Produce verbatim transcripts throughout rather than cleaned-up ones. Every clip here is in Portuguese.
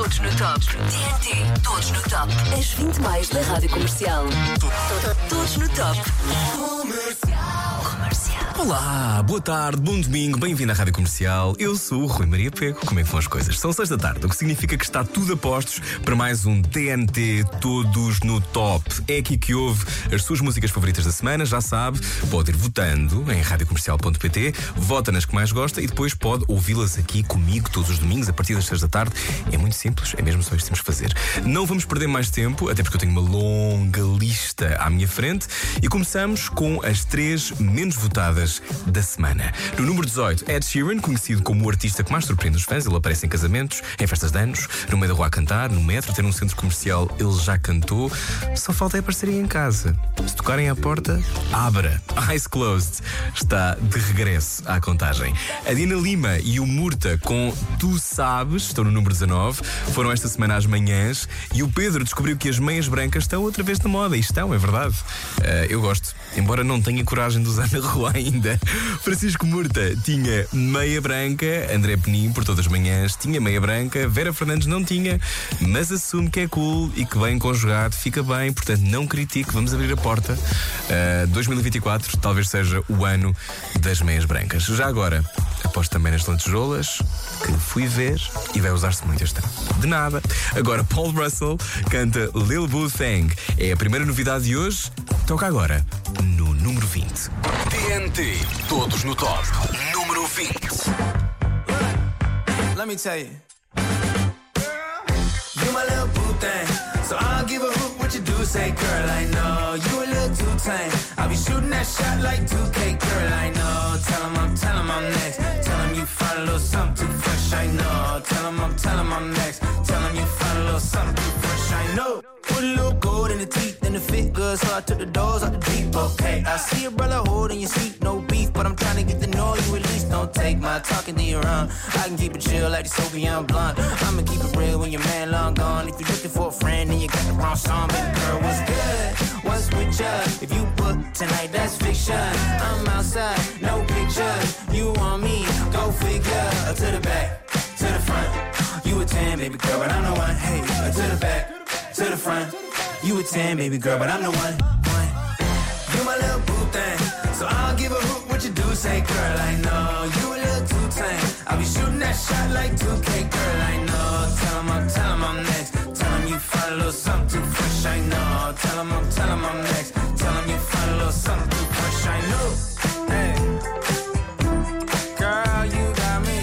Todos no top. T N T, todos no top. As vinte mais da Rádio Comercial. Todos no top. Comercial. Comercial. Olá, boa tarde, bom domingo, bem-vindo à Rádio Comercial. Eu sou o Rui Maria Pego. Como é que vão as coisas? São seis da tarde, o que significa que está tudo a postos para mais um T N T Todos no Top. É aqui que ouve as suas músicas favoritas da semana, já sabe, pode ir votando em rádio comercial ponto pt, vota nas que mais gosta e depois pode ouvi-las aqui comigo todos os domingos a partir das seis da tarde. É muito simples, é mesmo só isto que temos que fazer. Não vamos perder mais tempo, até porque eu tenho uma longa lista à minha frente e começamos com as três menos votadas da semana. No número dezoito, Ed Sheeran, conhecido como o artista que mais surpreende os fãs. Ele aparece em casamentos, em festas de anos, no meio da rua a cantar, no metro, até num centro comercial ele já cantou. Só falta é aparecer em casa. Se tocarem à porta, abra. Eyes Closed está de regresso à contagem. A Dina Lima e o Murta com Tu Sabes estão no número dezanove. Foram esta semana às manhãs e o Pedro descobriu que as meias brancas estão outra vez na moda. E estão, é verdade. Uh, eu gosto, embora não tenha coragem de usar na rua ainda. Francisco Murta tinha meia branca, André Penin por todas as manhãs tinha meia branca, Vera Fernandes não tinha, mas assume que é cool e que bem conjugado fica bem, portanto não critique, vamos abrir a porta. uh, dois mil e vinte e quatro talvez seja o ano das meias brancas. Já agora, aposto também nas lantejoulas, que fui ver e vai usar-se muito este ano. De nada. Agora Paul Russell canta Lil Boo Thang. É a primeira novidade de hoje. Toca agora no número vinte. T N T, todos no top. Número vinte. Let me tell you, you my little boo thing, so I don't give a hoot what you do. Say, girl, I know you a little too tame. I'll be shooting that shot like two K, girl, I know. Tell 'em I'm, tell 'em I'm next. Tell 'em you find a little something too fresh, I know. Tell 'em I'm, tell 'em I'm next. Tell 'em you find a little something too fresh, I know. Put a little gold in the teeth and the fit good, so I took the doors out the deep, okay. I see a brother holding your seat, no beef, but I'm trying to get to know you at least. Don't take my talking to your own. I can keep it chill like the Soviet blunt. I'ma keep it real when your man long gone. If you're looking for a friend and you got the wrong song, baby girl, what's good? What's with ya? If you book tonight, that's fiction. I'm outside, no pictures. You want me? Go figure. Uh, to the back, to the front. You a ten, baby girl, but I'm the one. Hey, uh, to the back, to the front. You a ten, baby girl, but I'm the one. one. You my little boo thing, so I don't give a hoot what you do. Say, girl, I know you a little too tame. I'll be shooting that shot like two K, girl, I know. Tell 'em I'm, tell 'em I'm next. Tell 'em you find a little something too fresh, I know. Tell 'em I'm, tell 'em I'm next. Tell 'em you find a little something too fresh, I know. Hey, girl, you got me.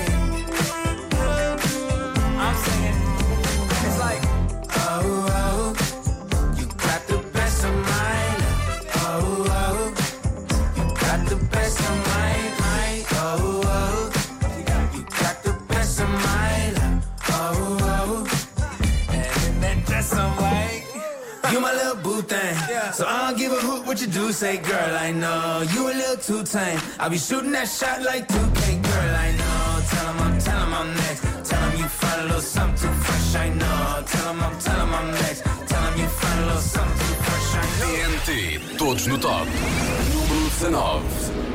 I'm singing. It's like, oh, oh, you got the best of mine. Oh, oh, you got the best of mine. mine. Oh, oh, you got the best of mine. Oh, oh, and then that's some white. You my little boo thing, so I don't give a hoot what you do. Say, girl, I know you a little too tame. I'll be shooting that shot like two K, girl, I know. Tell 'em I'm, tell 'em I'm next. Tell 'em you find a little something too fresh, I know. Tell 'em I'm, tell 'em I'm next. Tell 'em you find a little something too fresh, I know. T N T, todos no top. Número dezanove.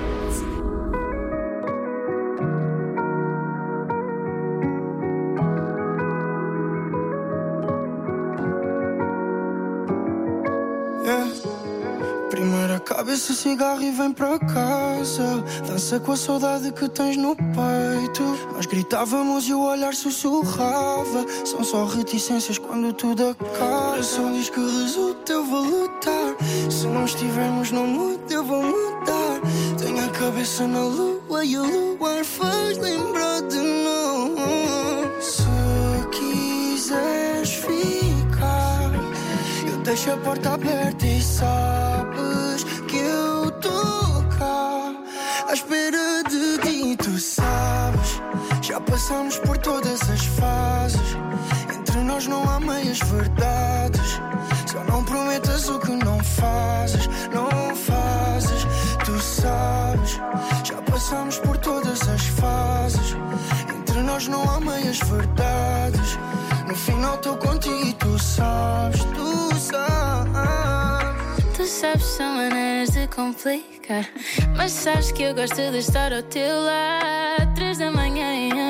Primeiro acaba esse cigarro e vem para casa. Dança com a saudade que tens no peito. Nós gritávamos e o olhar sussurrava. São só reticências quando tudo acaba. O som diz que resulta, eu vou lutar. Se não estivermos no mundo, eu vou mudar. Tenho a cabeça na lua e o luar faz lembrar de nós. Se quiseres ficar, eu deixo a porta aberta e sabes que eu estou cá à espera de ti, tu sabes. Já passamos por todas as fases. Entre nós não há meias verdades. Só não prometas o que não fazes, não fazes. Tu sabes. Já passamos por todas as fases. Entre nós não há meias verdades. No final estou contigo e tu sabes, tu sabes. Tu sabes, são maneiras de complicar, mas sabes que eu gosto de estar ao teu lado. Três da manhã e eu nem queria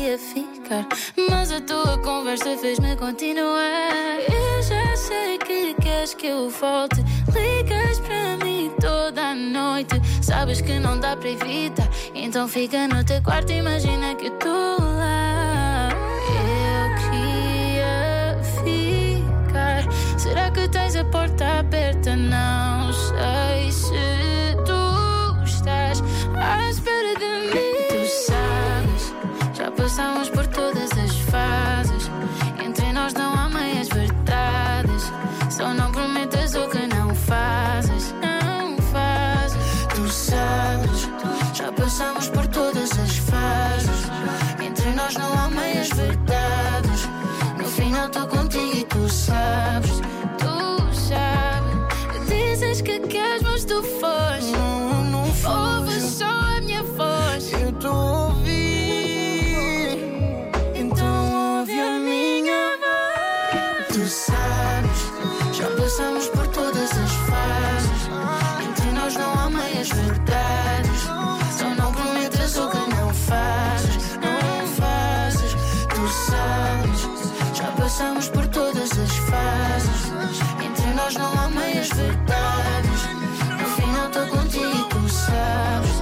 ia ficar, mas a tua conversa fez-me continuar. Eu já sei que queres que eu volte, ligas para mim toda a noite. Sabes que não dá para evitar, então fica no teu quarto, imagina que eu tô lá. Eu queria ficar. Será que tens a porta aberta? Não sei se tu estás à espera de mim. Tu sabes, já passamos por todas as fases. Entre nós não há meias verdades. Só não prometas o que não fazes. Não fazes. Tu sabes, já passamos por todas as fases. Entre nós não há meias verdades. No final estou contigo e tu sabes. Tu sabes. Dizes que queres, mas tu foges. Não, não ouves só a minha voz. Eu tô a ouvir, então ouve a minha voz. Tu sabes, já passamos por todas as fases. Entre nós não há meias verdades. Só não prometas o que não fazes. Não fazes. Tu sabes, já passamos por todas as fases. Entre nós não há meias verdades. No final estou contigo e tu sabes.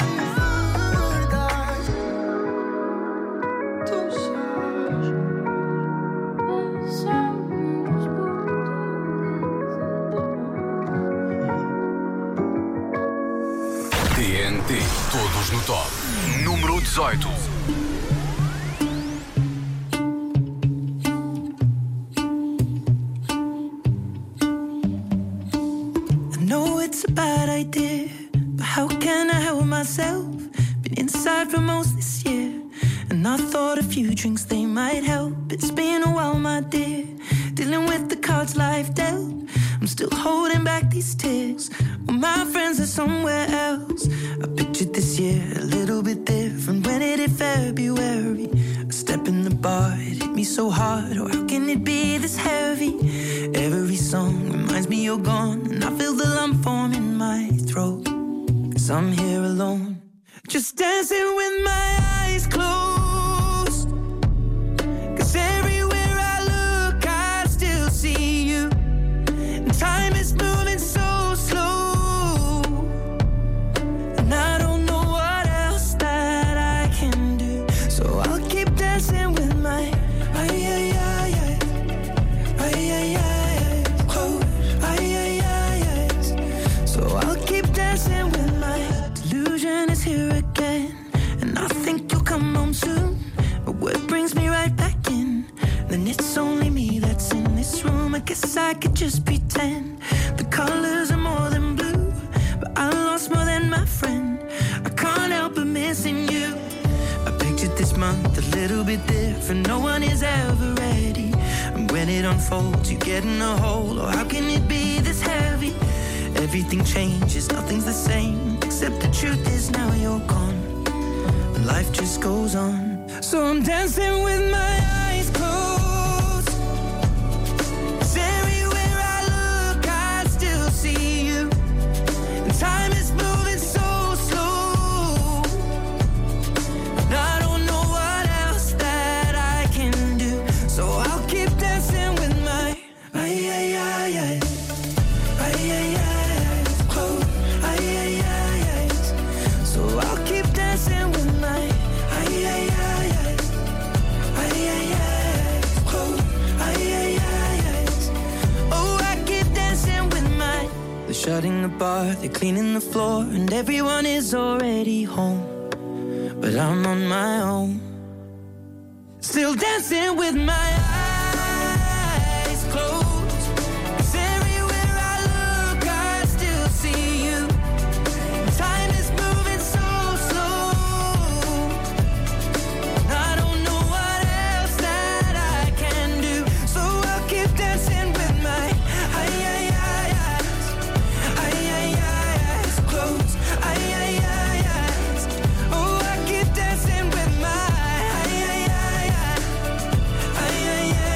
T N T, todos no top. Número dezoito. I know it's a bad idea, but how can I help myself? Been inside for most this year, and I thought a few drinks they might help. It's been a while, my dear, dealing with the cards life dealt. I'm still holding back these tears, well, my friends are somewhere else. I pictured this year a little bit different. When it hit February, a step in the bar, it hit me so hard. Oh, how can it be this heavy? Every song reminds me you're gone, and I feel the lump form in my throat. Cause I'm here alone, just dancing with my eyes closed. Cause everywhere I look I still see you. And time is moving so slow, and I don't know what else that I can do. So I'll keep dancing with my ay ay ay ay ay ay ay close ay ay ay ay. So I'll keep dancing with my delusion is here again, and I think you'll come home soon. But what brings me right back in? Then it's only me that's in this room. I guess I could just pretend the colors are more than blue, but I lost more than my friend. I can't help but missing you. I pictured this month a little bit different. No one is ever ready, and when it unfolds you get in a hole. Oh, how can it be this heavy? Everything changes, nothing's the same, except the truth is now you're gone, and life just goes on. So I'm dancing with my eyes closed. 'Cause everywhere I look I still see you. And time is moving so slow, and I don't know what else that I can do. So I'll keep dancing with my ay ay ay ay ay ay ay close ay ay ay ay. So I'll keep dancing with my ay ay ay ay ay ay ay close ay ay ay ay. Oh, I keep dancing with my. They're shutting the bar, they're cleaning the floor, and everyone is already home, but I'm on my own, still dancing with my eyes closed. 'Cause everywhere I look I still see you. Time is moving so slow, and I don't know what else that I can do. So I'll keep dancing with my ay ay ay eyes ay ay ay eyes closed ay ay ay eyes. Oh, I keep dancing with my ay ay ay ay ay ay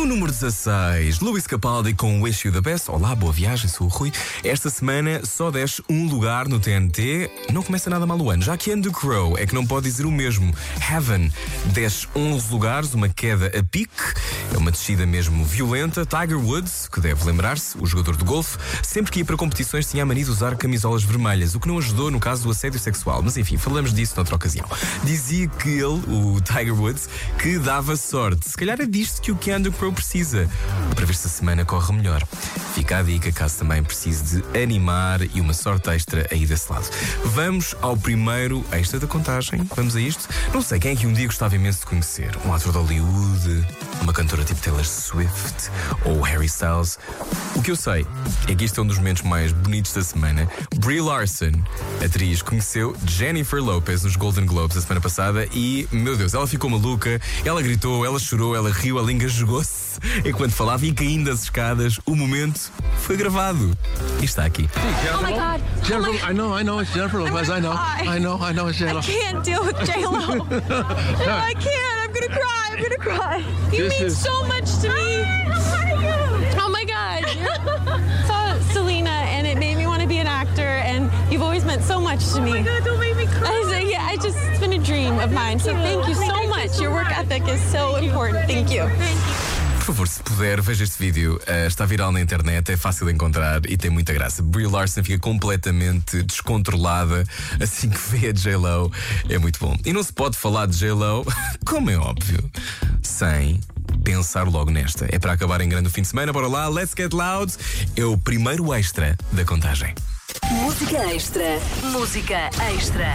número dezasseis, Luís Capaldi com Wish You the Best. Olá, boa viagem, sou o Rui. Esta semana só desce um lugar no T N T. Não começa nada mal o ano, já que And The Crow é que não pode dizer o mesmo. Heaven desce onze lugares, uma queda a pique. É uma descida mesmo violenta. Tiger Woods, que deve lembrar-se, o jogador de golfe, sempre que ia para competições tinha a mania de usar camisolas vermelhas, o que não ajudou no caso do assédio sexual. Mas enfim, falamos disso noutra ocasião. Dizia que ele, o Tiger Woods, que dava sorte. Se calhar é disto que o And The Crow precisa, para ver se a semana corre melhor. Fica a dica caso também precise de animar e uma sorte extra aí desse lado. Vamos ao primeiro extra da contagem. Vamos a isto. Não sei quem é que um dia gostava imenso de conhecer. Um ator de Hollywood, uma cantora tipo Taylor Swift ou Harry Styles. O que eu sei é que isto é um dos momentos mais bonitos da semana. Brie Larson, atriz, conheceu Jennifer Lopez nos Golden Globes a semana passada e, meu Deus, ela ficou maluca, ela gritou, ela chorou, ela riu, ela engajou-se enquanto falava e caindo das escadas. O momento foi gravado e está aqui. Oh my God! Jennifer, oh my God. I know, I know, it's Jennifer Lopez. I know, I know, I know, it's J Lo. I can't deal with J Lo. No, I can't. I'm gonna cry. I'm gonna cry. You This mean is- so much to me. Oh my God! Saw Selena, and it made me want to be an actor. And you've always meant so much to me. Oh my God! Don't make me cry. I say, yeah, I just it's been a dream of mine. So thank you so much. Your work ethic is so important. Thank you. Por favor, se puder, veja este vídeo. Uh, está viral na internet, é fácil de encontrar e tem muita graça. Brie Larson fica completamente descontrolada assim que vê a J Lo. É muito bom. E não se pode falar de J Lo, como é óbvio, sem pensar logo nesta. É para acabar em grande o fim de semana. Bora lá, let's get loud. É o primeiro extra da contagem. Música extra. Música extra.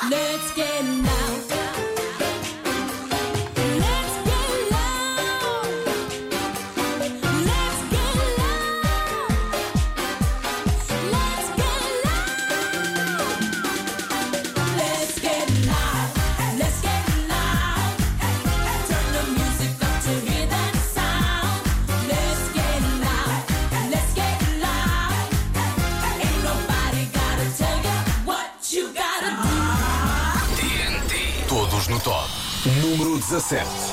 Let's get loud. Let's get loud. Let's get loud. Let's get loud. Let's get loud. Let's get loud. Turn the music up to hear that sound. Let's get loud. Let's get loud. Ain't nobody gotta tell you what you gotta do. T N T. Todos no top. Número dezassete.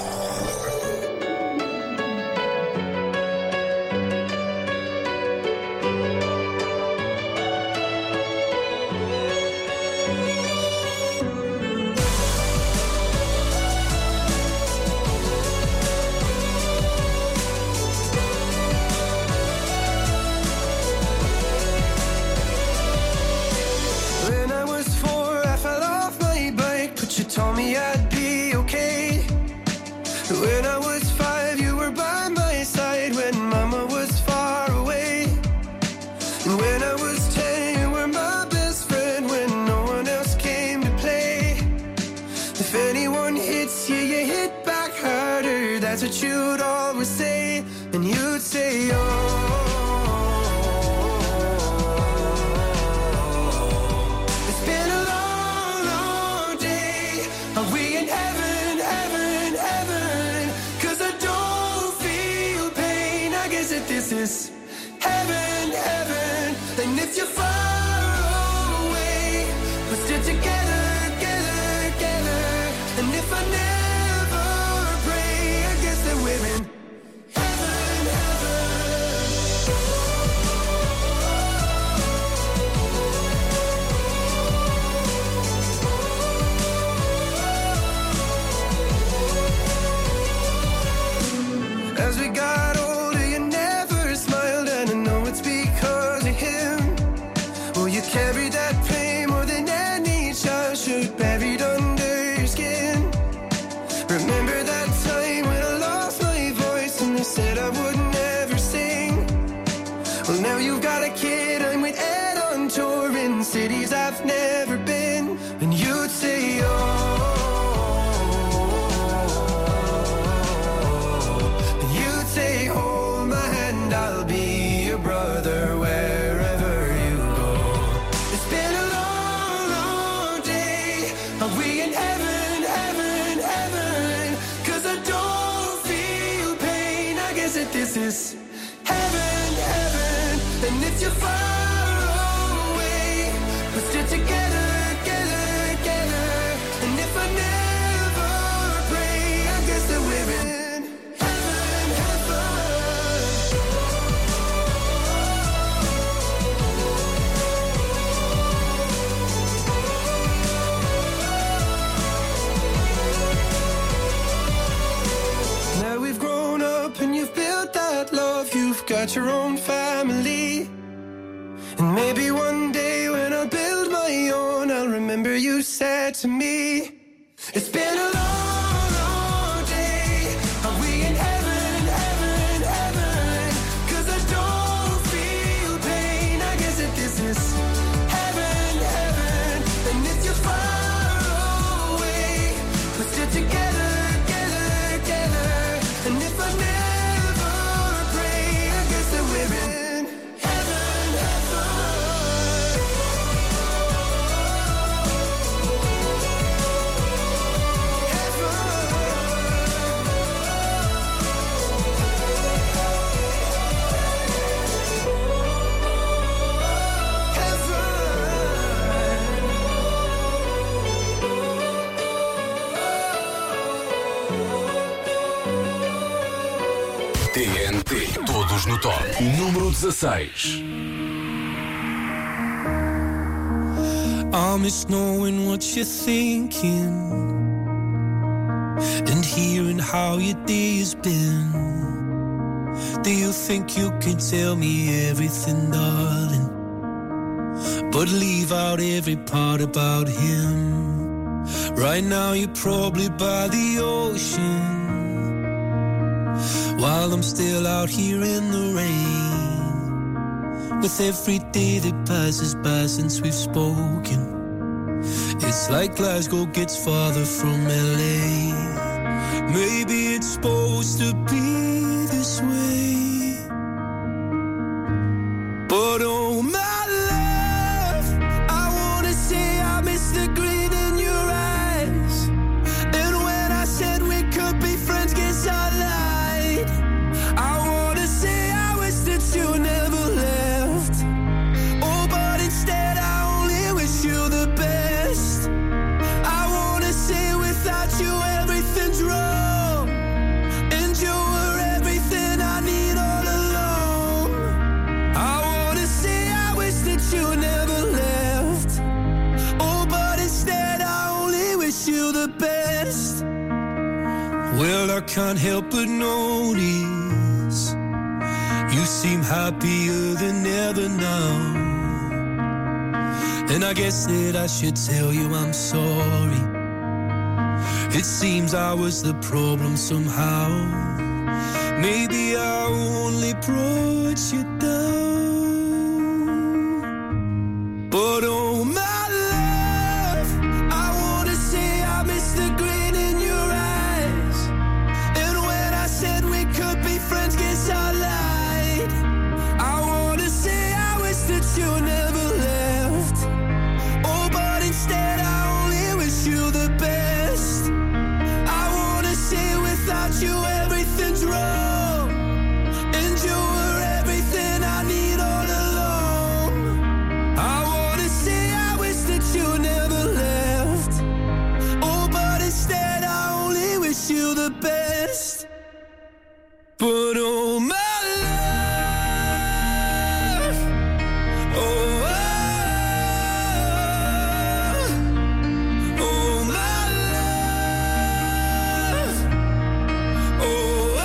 When I was four, I fell off my bike, but you told me I'd be okay. When I was five, you were by my side when mama was far away. And when I was ten, you were my best friend when no one else came to play. If anyone hits you, you hit back harder. That's what you'd always say. And you'd say, oh. It's been a long, long day. Are we in heaven, heaven, heaven? 'Cause I don't feel pain. I guess that this is heaven, heaven. And if you're far away, we're still together, together, together. And if I never pray, I guess that we're in heaven, heaven. As we got older, you never smiled, and I know it's because of him. Well, you carried that pain more than any child should, buried under your skin. Remember that time when I lost my voice and they said I would never sing? Well, now you've got a kid, I'm with Ed on tour in cities I've never been. And you'd say, oh. And you'd say, hold my hand, I'll be your brother wherever you go. It's been a long, long day. Are we in heaven, heaven, heaven? 'Cause I don't feel pain. I guess that this is heaven, heaven. And if you're far away, we're still together, together, together. And if I never pray, I guess that we're in heaven, heaven. Now we've grown up and you've built that love. You've got your own family. And maybe one day when I build my own, I'll remember you said to me, it's been a long, long day. Are we in heaven, heaven, heaven? 'Cause I don't feel pain. I guess that this is heaven, heaven. And if you're far away, we're still together, together, together. And if I never pray, I guess that we're in heaven, heaven. T N T. Todos no top. Número dezasseis. I miss knowing what you're thinking and hearing how your day has been. Do you think you can tell me everything, darling, but leave out every part about him? Right now you're probably by the ocean, while I'm still out here in the rain. With every day that passes by since we've spoken, It's like Glasgow gets farther from L A. Maybe it's supposed to be this way. But oh my love, I wanna say I miss the green in your eyes. And when I said we could be friends, guess I lied. I wanna say I wish that you never left. Oh, but instead I only wish you the best. I wanna say without you everything's wrong, and you were everything I need all along. I wanna say I wish that you never left. Oh, but instead I only wish you the best. Well, I can't help but notice you seem happier than ever now. And I guess that I should tell you I'm sorry. It seems I was the problem somehow. Maybe I only brought you down. But oh my love, I wanna say I miss the green in your eyes. And when I said we could be friends, guess I lied. I wanna say I wish that you never left. Oh, but instead I only wish you the best. I wanna say without you everything's wrong, and you were everything I need all along. I wanna say I wish that you never left. Oh, but instead I only wish you the best. But oh my love, oh, oh my love, oh,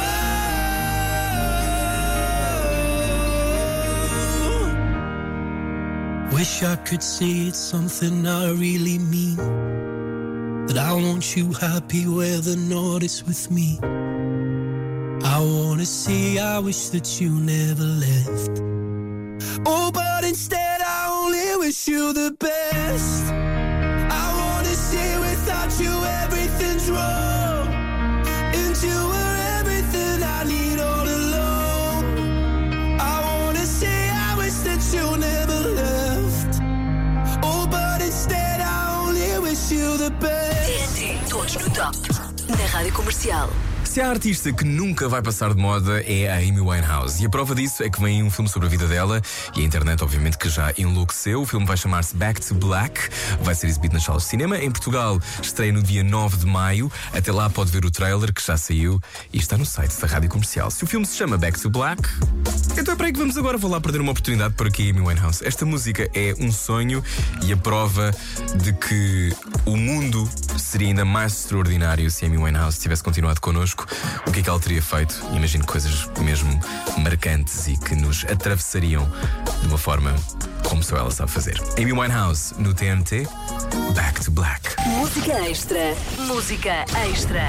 oh. Wish I could say it's something I really mean, that I want you happy whether or not it's with me. I wanna say I wish that you never left. Oh, but instead I only wish you the best. I wanna say without you everything's wrong, and you were everything I need all along. I wanna say I wish that you never left. Oh, but instead I only wish you the best. T N T, todos no top, na Rádio Comercial. Se há artista que nunca vai passar de moda é a Amy Winehouse. E a prova disso é que vem um filme sobre a vida dela e a internet obviamente que já enlouqueceu. O filme vai chamar-se Back to Black, vai ser exibido nas salas de cinema. Em Portugal estreia no dia nove de maio. Até lá pode ver o trailer que já saiu e está no site da Rádio Comercial. Se o filme se chama Back to Black, então é para aí que vamos agora. Vou lá perder uma oportunidade para aqui, Amy Winehouse. Esta música é um sonho e a prova de que o mundo seria ainda mais extraordinário se Amy Winehouse tivesse continuado connosco. O que é que ela teria feito? Imagino coisas mesmo marcantes e que nos atravessariam de uma forma como só ela sabe fazer. Amy Winehouse no T N T, Back to Black. Música extra, música extra.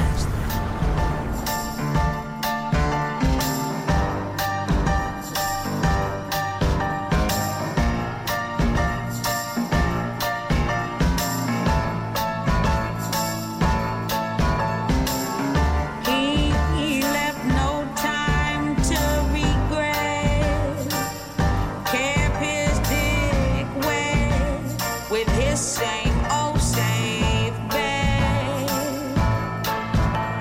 Same old same bed.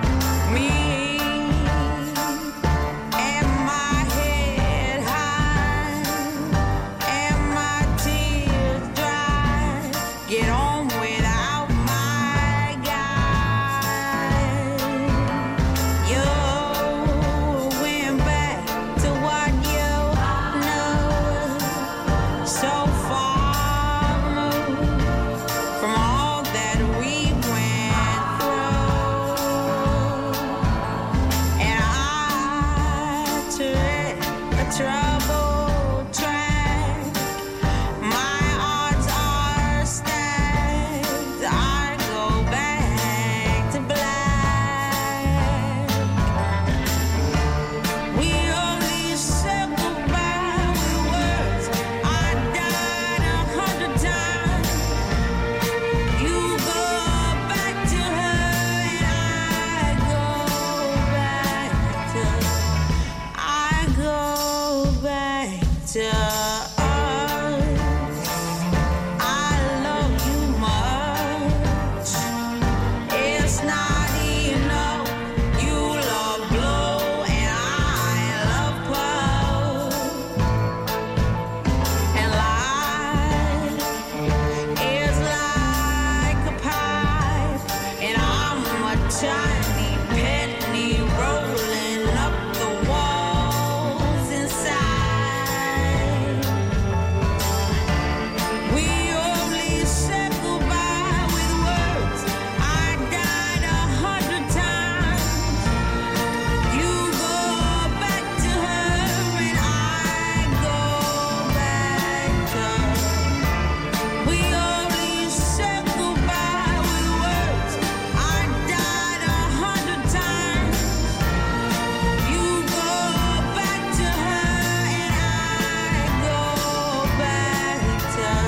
shiny penny rolling up the walls inside. We only said goodbye with words. I died a hundred times. You go back to her and I go back to her. We only said goodbye with words. I died a hundred times. You go back to her and I go back to her.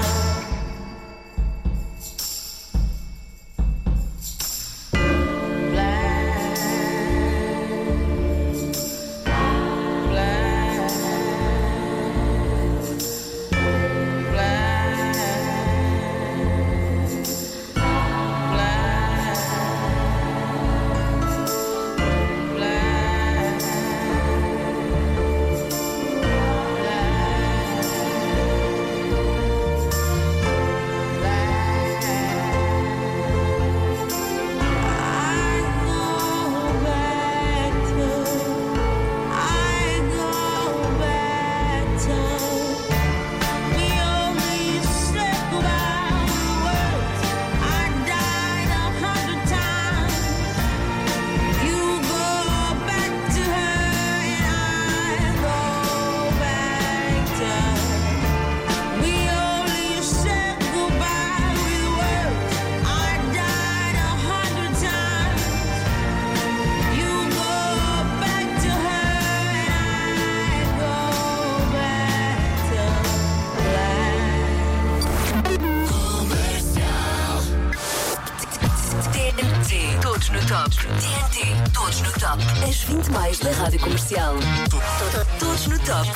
T N T, todos no top. T N T, todos no top. As vinte mais da Rádio Comercial. Todos no top.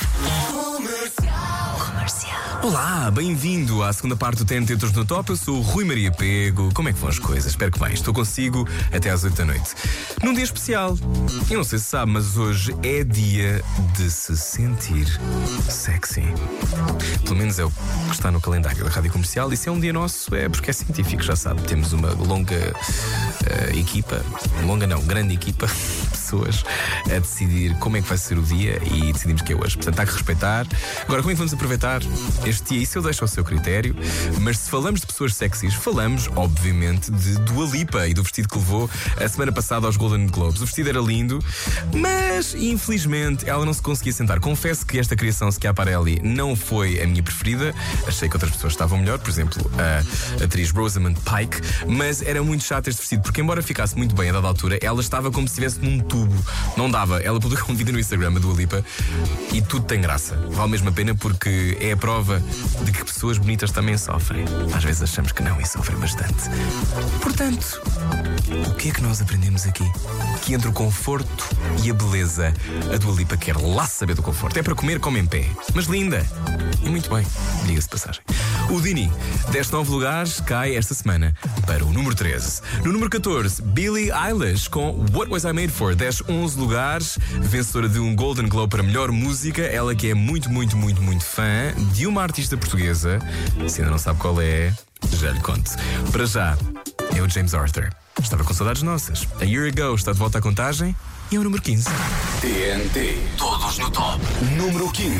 Comercial. Comercial. Olá, bem-vindo à segunda parte do T N T Todos no Top. Eu sou o Rui Maria Pego. Como é que vão as coisas? Espero que bem. Estou consigo até às oito da noite. Num dia especial. Eu não sei se sabe, mas hoje é dia de se sentir sexy. Pelo menos é o que está no calendário da Rádio Comercial. E se é um dia nosso, é porque é científico, já sabe. Temos uma longa uh, equipa, longa não, grande equipa de pessoas a decidir como é que vai ser o dia e decidimos que é hoje. Portanto, há que respeitar. Agora, como é que vamos aproveitar este dia? Isso eu deixo ao seu critério. Mas se falamos de pessoas sexys, falamos, obviamente, de Dua Lipa e do vestido que levou a semana passada aos Golden Globes. O vestido era lindo, mas infelizmente ela não se conseguia sentar. Confesso que esta criação Schiaparelli não foi a minha preferida. Achei que outras pessoas estavam melhor, por exemplo, a atriz Rosamund Pike. Mas era muito chato este vestido, porque embora ficasse muito bem a dada altura, ela estava como se estivesse num tubo. Não dava. Ela publicou um vídeo no Instagram, a Dua Lipa, e tudo tem graça. Vale mesmo a pena porque é a prova de que pessoas bonitas também sofrem. Às vezes achamos que não e sofrem bastante. Portanto, o que é que nós aprendemos aqui? Que entre o conforto e a beleza, a Dua Lipa quer lá saber do conforto. É para comer, come em pé. Mas linda. E muito bem, diga-se de passagem. O Dini desce nove lugares, cai esta semana para o número treze. No número catorze, Billie Eilish com What Was I Made For? Desce onze lugares, vencedora de um Golden Globe para melhor música. Ela que é muito, muito, muito, muito fã de uma artista portuguesa. Se ainda não sabe qual é, já lhe conto. Para já, é o James Arthur. Estava com saudades nossas. A Year Ago está de volta à contagem e é o número quinze. T N T, todos no top. Número quinze.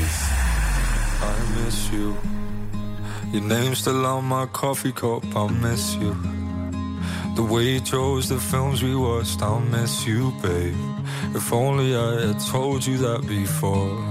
I miss you. Your name's still on my coffee cup. I miss you. The way you chose the films we watched. I miss you, babe. If only I had told you that before.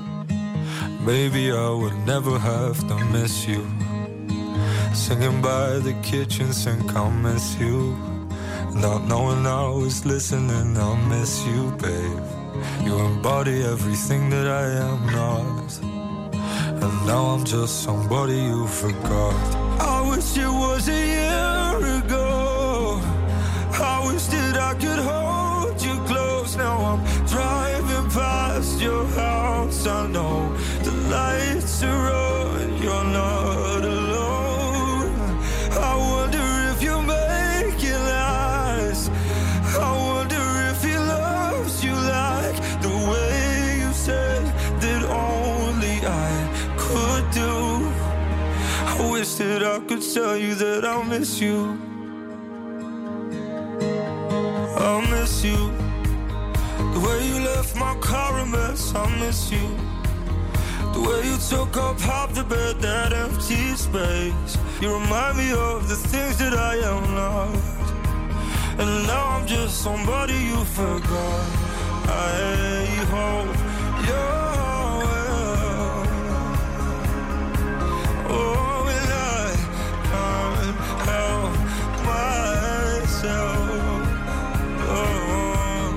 Maybe I would never have to miss you. Singing by the kitchen sink, I miss you. Not knowing I was listening, I miss you, babe. You embody everything that I am not. And now I'm just somebody you forgot. I wish it was a year ago. I wish that I could hold you close. Now I'm driving past your house. I know the lights are on, you're not alone. I wonder if you make it last. I wonder if he loves you like the way you said that only I could do. I wish that I could tell you that I miss you. I miss you. The way you left my car a mess, I miss you. The way you took up half the bed, that empty space. You remind me of the things that I am not. And now I'm just somebody you forgot. I hope you're well. Oh, and I can't help myself. Oh,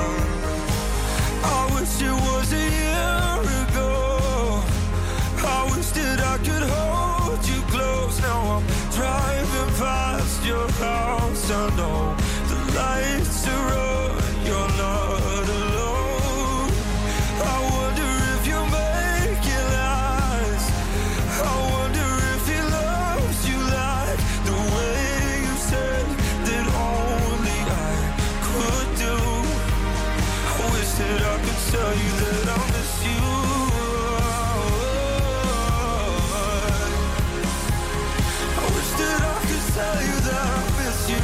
I wish it was a year ago. I wish that I could hold you close. Now I'm driving past your house. I know the lights are on. You're not alone. I wonder if you make it last. I wonder if he loves you like the way you said that only I could do. I wish that I could tell you that I miss you. I wish that I could tell you that I miss you.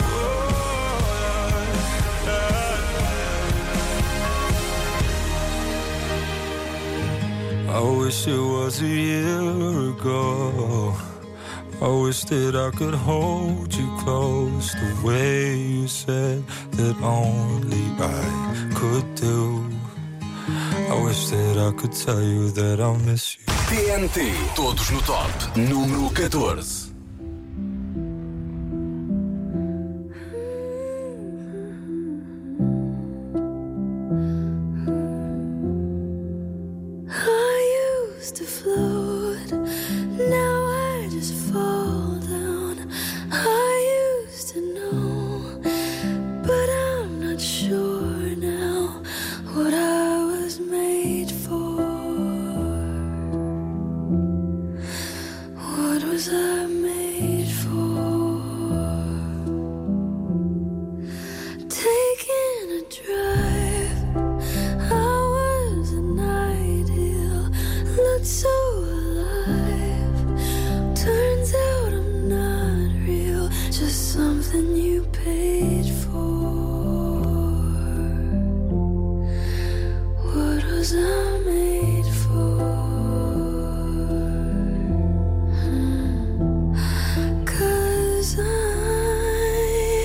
I wish it was a year ago. I wish that I could hold you close the way you said that only I could do. I wish that I could tell you that I miss you. T N T, todos no top, número catorze. I used to float, now I just fall down. I used to know, but I'm not sure now what I was made for. What was I made for? Taking a drive, I was an ideal, looked so alive. Turns out I'm not real, just something you paid for. What was I made for? 'Cause I,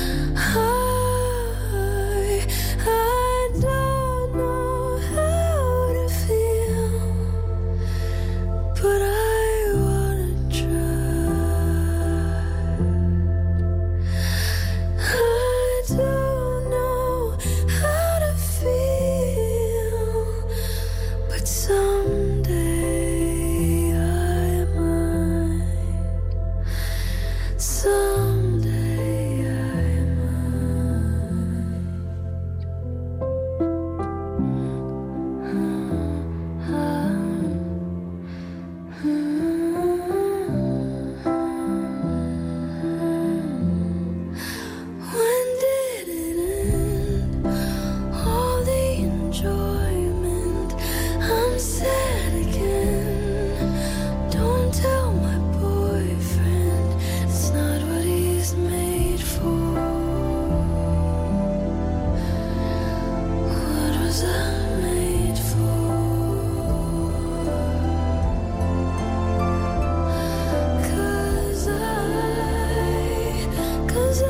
I, I don't know how to feel, but I wanna try. I don't know how to feel, but someday I might. Someday I When did it end? All the enjoyment. I'm sad again. Don't tell my boyfriend, it's not what he's made for. What was I made for? 'Cause I, 'cause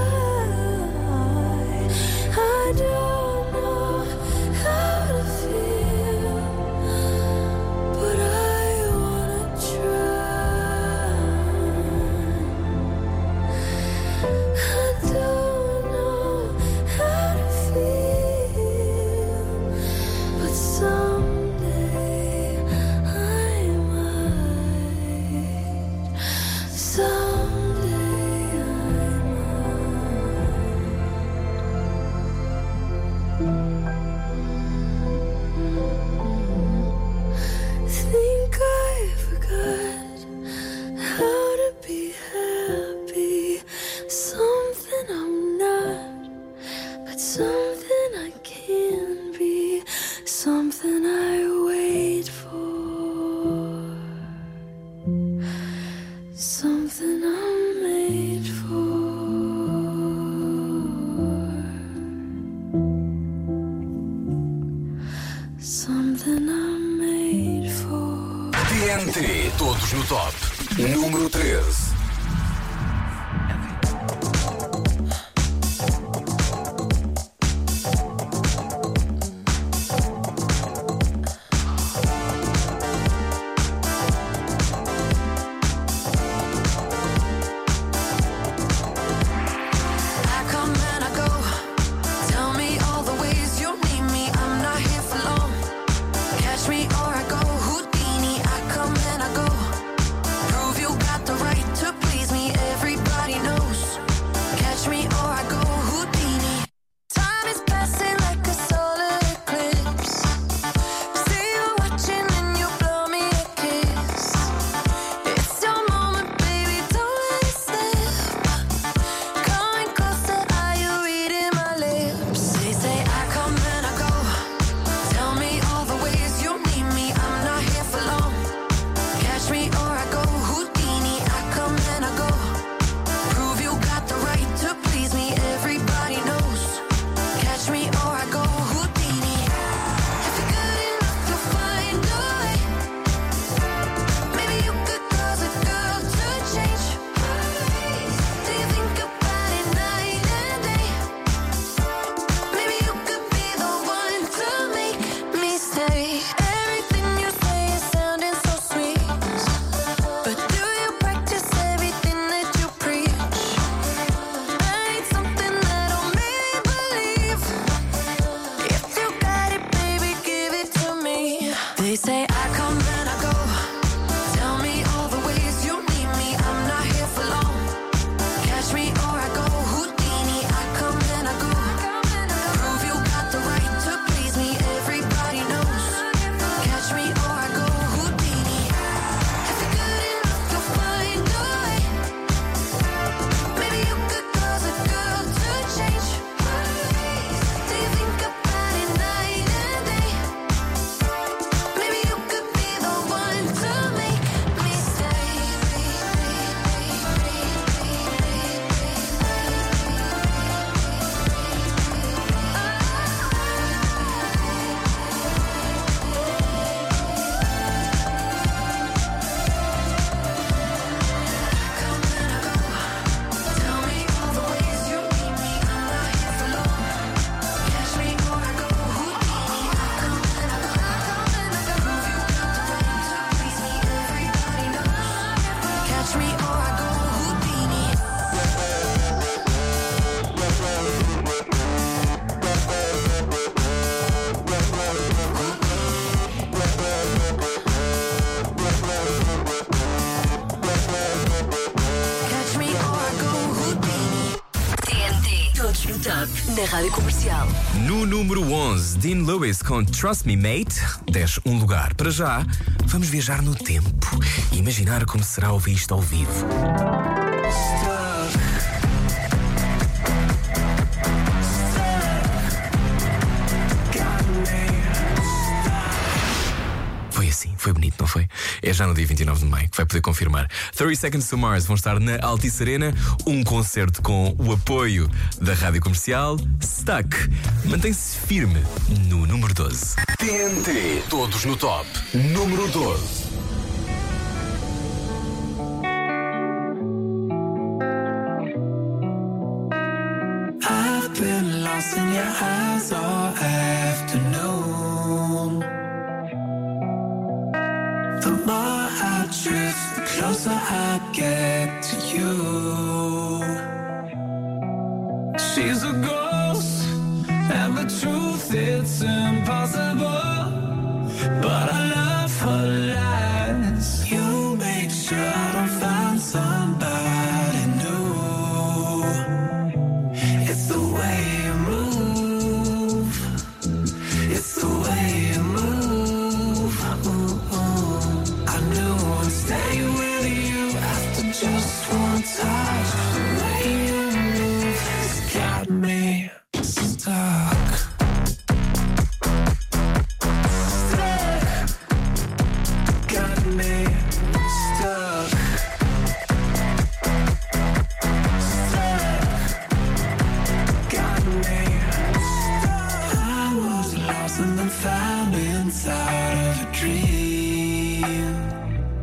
I, I don't know how to feel, but I wanna try. I don't know how to feel, but someday I might. Someday I might. Think I forgot how to be happy. Something I'm not, but something I can be. Something I wait for. Something I'm made for. N T, todos no top. Número treze. Na Rádio Comercial. No número onze, Dean Lewis com Trust Me Mate, desce um lugar. Para já, vamos viajar no tempo e imaginar como será ouvir isto ao vivo. Foi assim, foi bonito, não foi? É já no dia vinte e nove de maio que vai poder confirmar. thirty Seconds to Mars vão estar na Altice Arena, um concerto com o apoio da Rádio Comercial. Stuck mantém-se firme no número doze. T N T, todos no top. Número doze. I've been lost in your eyes all afternoon. The more I drift, the closer I get to you. She's a ghost, and the truth, it's impossible. But I love her lies. You make sure I don't find somebody new. It's the way you move. It's the way you move. Ooh, ooh. I knew I'd stay with you after just one touch. The way you move has got me stuck. Stuck. Got me stuck. Stuck. Got me stuck. I was lost and then found inside of a dream.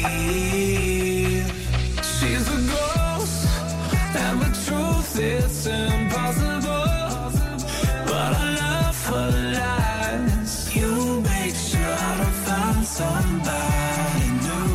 leave. She's a ghost, and the truth it's impossible. But I love her lies. You make sure I found somebody new.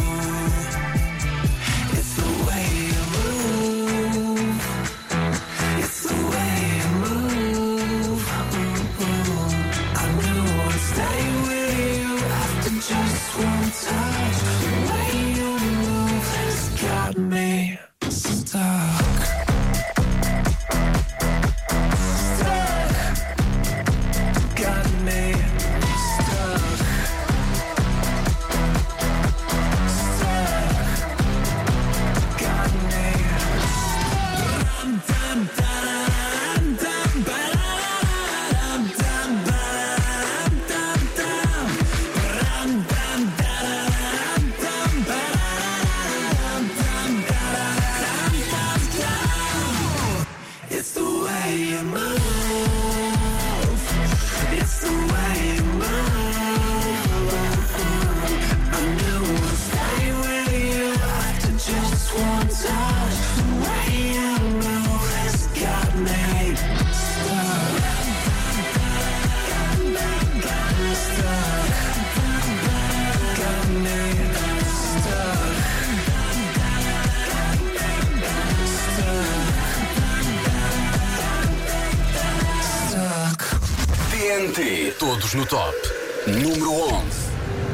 It's the way you move. It's the way you move. I knew I'd stay with you after just one touch. The way you move has got me stuck. Stuck. Got me stuck. Stuck. Got me. Dum dum dum dum dum dum dum dum dum dum dum dum dum. It's the way you move. It's the way you move. I knew I'd stay with you after just one touch. The way you move has got me stuck. Got me stuck. Got me stuck. Stuck. T N T, todos no top. Número onze.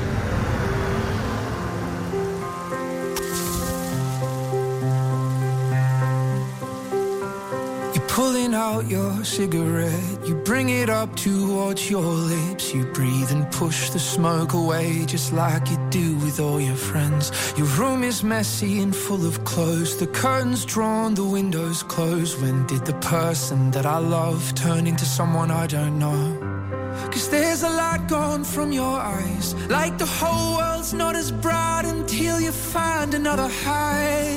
You're pulling out your cigarette. You bring it up towards your lips. You breathe and push the smoke away, just like you do with all your friends. Your room is messy and full of clothes. The curtains drawn, the windows closed. When did the person that I love turn into someone I don't know? Cause there's a light gone from your eyes, like the whole world's not as bright until you find another high.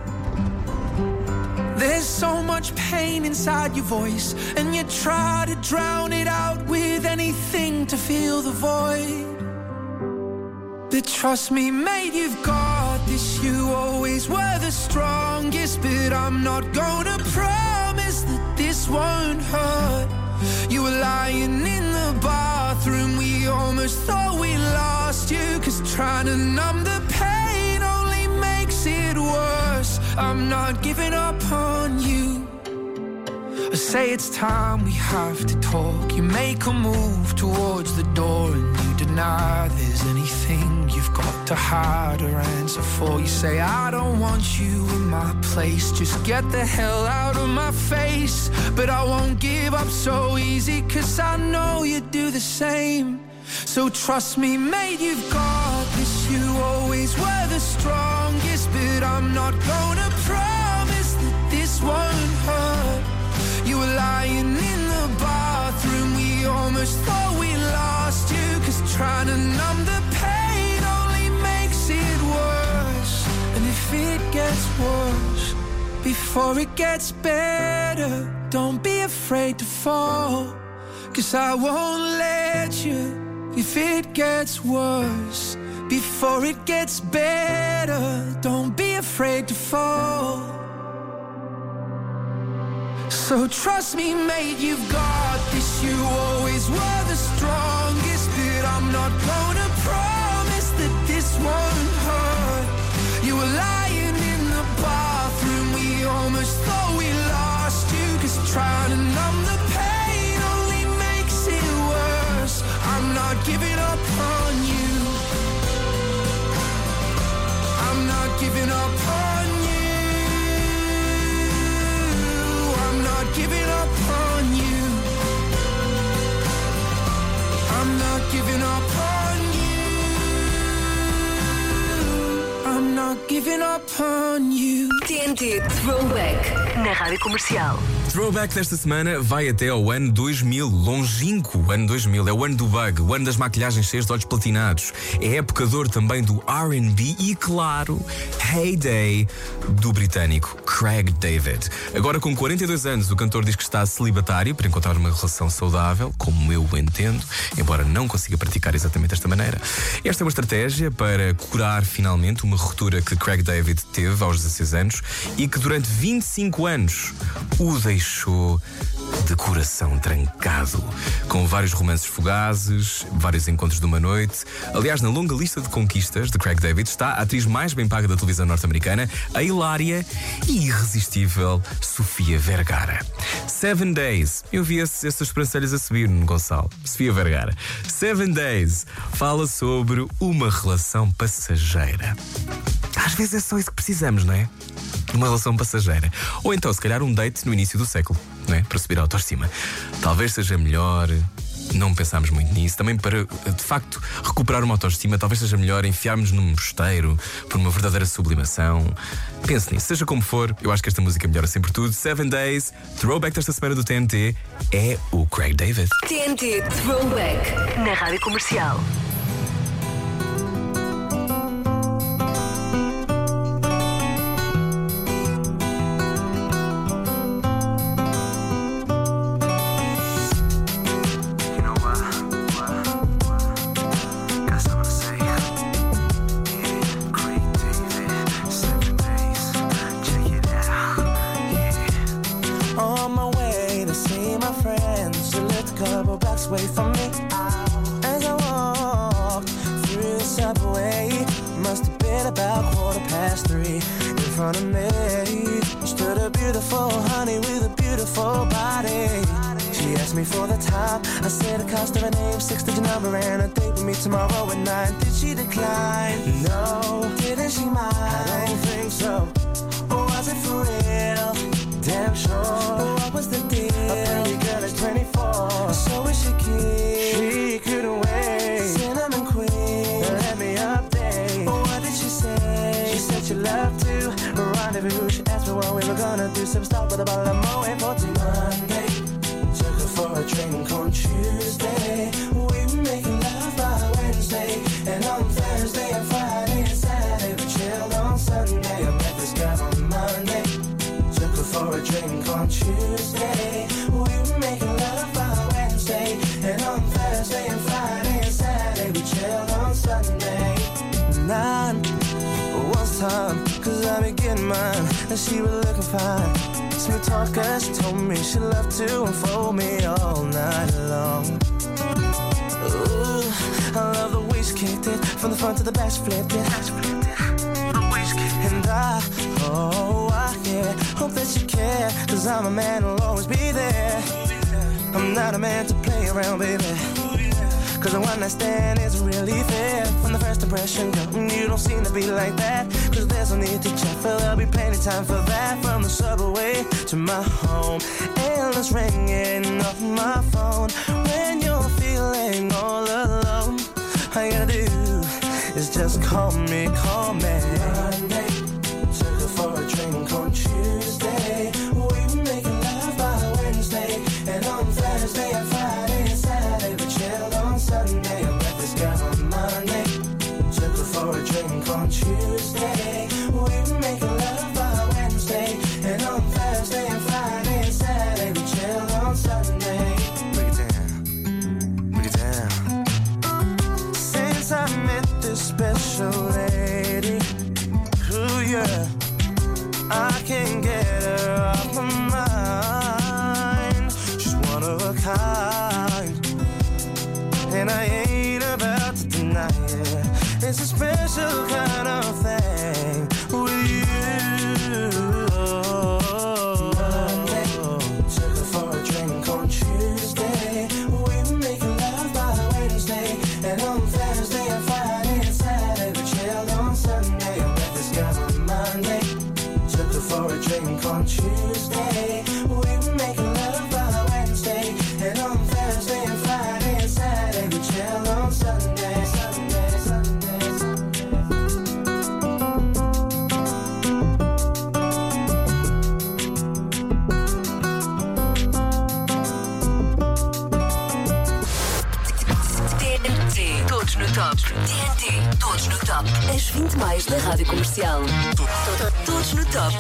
There's so much pain inside your voice, and you try to drown it out with anything to fill the void. But trust me, mate, you've got this. You always were the strongest, but I'm not gonna promise that this won't hurt. You were lying in the bathroom, we almost thought we lost you. Cause trying to numb the pain only makes it worse. I'm not giving up on you. I say it's time we have to talk. You make a move towards the door and you deny there's anything you've got to hide or answer for. You say I don't want you in my place, just get the hell out of my face. But I won't give up so easy, cause I know you do the same. So trust me, mate, you've got this. You always were the strongest, but I'm not gonna promise that this won't hurt. You were lying in the bathroom, we almost thought we lost you. Cause trying to numb the pain only makes it worse. And if it gets worse before it gets better, don't be afraid to fall. Cause I won't let you. If it gets worse before it gets better, don't be afraid to fall. So trust me, mate, you've got this. You always were the strongest, but I'm not gonna promise that this won't hurt. You were lying in the bathroom, we almost thought we lost you. Cause trying to numb the pain only makes it worse. I'm not giving up on you. I'm not giving up on you. I'm not giving up on you. I'm not giving up on you. I'm not not giving up on you. T N T Throwback na Rádio Comercial. Throwback desta semana vai até ao ano dois mil, longínquo ano dois mil. É o ano do bug, o ano das maquilhagens cheias de olhos platinados. É a época de ouro também do R and B e, claro, heyday do britânico Craig David. Agora com quarenta e dois anos, o cantor diz que está celibatário para encontrar uma relação saudável, como eu o entendo, embora não consiga praticar exatamente desta maneira. Esta é uma estratégia para curar finalmente uma ruptura que Craig David teve aos dezasseis anos e que durante vinte e cinco anos o deixou de coração trancado, com vários romances fugazes, vários encontros de uma noite. Aliás, na longa lista de conquistas de Craig David está a atriz mais bem paga da televisão norte-americana, a hilária e irresistível Sofia Vergara. Seven Days, eu vi esses, essas sobrancelhas a subir, Gonçalo. Sofia Vergara. Seven Days fala sobre uma relação passageira. Às vezes é só isso que precisamos, não é? Uma relação passageira. Ou então, se calhar, um date no início do século, não é? Para subir a autoestima. Talvez seja melhor não pensarmos muito nisso. Também para, de facto, recuperar uma autoestima, talvez seja melhor enfiarmos num mosteiro por uma verdadeira sublimação. Pense nisso. Seja como for, eu acho que esta música melhora sempre tudo. Seven Days, Throwback desta semana do T N T, é o Craig David. T N T Throwback na Rádio Comercial. Away from me as I walked through the subway. Must have been about quarter past three. In front of me stood a beautiful honey with a beautiful body. She asked me for the time. I said the cost of her name, six-digit number, and a date with me tomorrow at nine. Did she decline? No. Didn't she mind? I don't think so. Or was it for real? Damn sure. What was the deal? A pretty girl is twenty-four, so is she cute? She couldn't wait. Cinnamon queen, let me update. What did she say? She said she loved to rendezvous. She asked me what we were gonna do. Some stop with a bottle of Moët for Monday. Took her for a drink on Tuesday. We were making love by Wednesday, and on Thursday and Friday and Saturday we chilled on Sunday. I met this girl on Monday. Took her for a drink on Tuesday. We were making love by Wednesday, and on Thursday and Friday and Saturday we chilled on Sunday. Nine was time, cause I be getting mine, and she was looking fine. Smooth talker, she told me she loved to unfold me all night long. Ooh, I love the way she kicked it, from the front to the back she flipped it. The way she kicked it. And I, oh, I, yeah, hope that you care, cause I'm a man who'll always be there. I'm not a man to play around, baby, cause a one night stand isn't really fair. From the first impression, girl, you don't seem to be like that. Cause there's no need to check, for there'll be plenty time for that. From the subway to my home, endless ringing off my phone. When you're feeling all alone, all you gotta do is just call me, call me. Monday, took her for a drink on Tuesday. We were making love by Wednesday, and on Thursday and Friday and Saturday we chilled on Sunday. I met this girl on Monday. Took her for a drink on Tuesday. We were making love by Wednesday, and on Thursday and Friday and Saturday we chilled on Sunday. Break it down, break it down. Since I met this special lady, ooh yeah, I can't get her off my mind. She's one of a kind, and I ain't about to deny it. It's a special kind of thing. T, todos no top. As vinte mais da Rádio Comercial. Todos no top.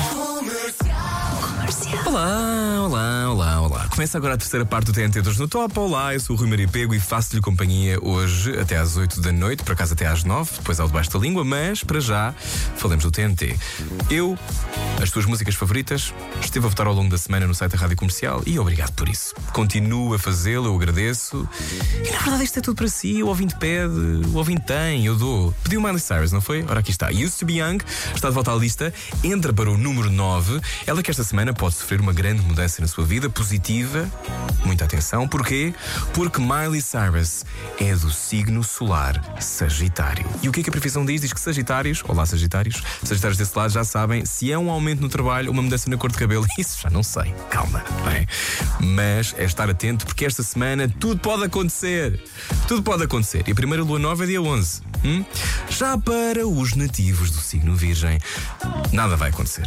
Comercial. Olá, olá, olá, olá. Começa agora a terceira parte do T N T Todos no Top. Olá, eu sou o Rui Maria Pego e faço-lhe companhia hoje até às oito da noite, por acaso até às nove, depois ao debaixo da língua, mas para já falemos do T N T. Eu, as tuas músicas favoritas, esteve a votar ao longo da semana no site da Rádio Comercial e obrigado por isso. Continuo a fazê-lo, eu agradeço. E na verdade isto é tudo para si, o ouvinte pede, o ouvinte tem, eu dou. Pediu Miley Cyrus, não foi? Ora, aqui está. Used to be Young, está de volta à lista, entra para o número nove. Ela que esta semana pode sofrer uma grande mudança na sua vida, positiva. Muita atenção, porquê? Porque Miley Cyrus é do signo solar Sagitário. E o que é que a previsão diz? Diz que Sagitários, olá Sagitários, Sagitários desse lado já sabem, se é um aumento no trabalho, uma mudança na cor de cabelo, isso já não sei, calma, não é? Mas é estar atento porque esta semana tudo pode acontecer. Tudo pode acontecer. E a primeira lua nova é dia onze. Hum? Já para os nativos do signo Virgem, nada vai acontecer.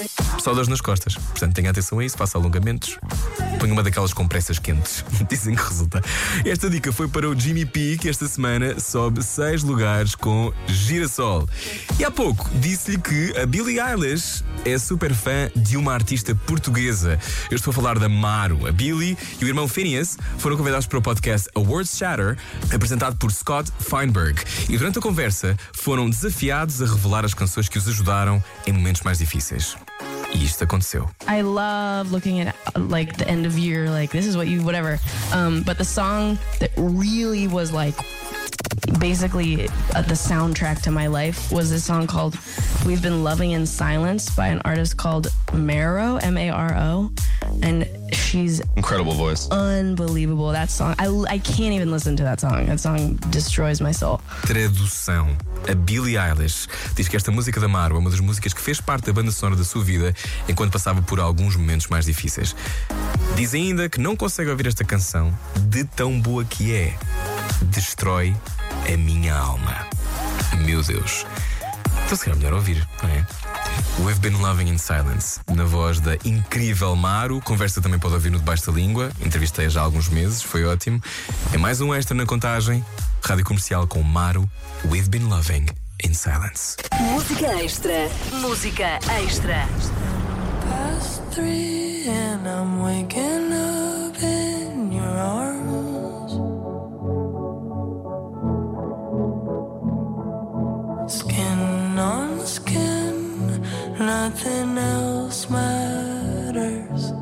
Só dores nas costas. Portanto, tenha atenção a isso, faça alongamentos. Ponha uma daquelas compressas quentes. Dizem que resulta. Esta dica foi para o Jimmy P, que esta semana sobe seis lugares com Girassol. E há pouco disse-lhe que a Billie Eilish é super fã de uma artista portuguesa. Eu estou a falar da Maro. A Billie e o irmão Phineas foram convidados para o podcast Awards Shatter, apresentado por Scott Feinberg. E durante a conversa foram desafiados a revelar as canções que os ajudaram em momentos mais difíceis. E isto aconteceu. I love looking at like the end of year, like this is what you whatever. Um, but the song that really was like basically uh, the soundtrack to my life was this song called We've Been Loving in Silence by an artist called Maro, M A R O. And she's incredible voice. Unbelievable. That song, I, I can't even listen to that song. That song destroys my soul. Tradução. A Billie Eilish diz que esta música da Maro é uma das músicas que fez parte da banda sonora da sua vida enquanto passava por alguns momentos mais difíceis. Diz ainda que não consegue ouvir esta canção de tão boa que é. Destrói a minha alma. Meu Deus. Então se calhar melhor ouvir, não é? We've Been Loving in Silence, na voz da incrível Maro. Conversa também pode ouvir no Debaixo da Língua. Entrevistei-a já há alguns meses, foi ótimo. É mais um extra na contagem. Rádio Comercial com Maro. We've Been Loving in Silence. Música extra. Música extra. Past three and I'm waking up in your arms. Skin on skin, nothing else matters.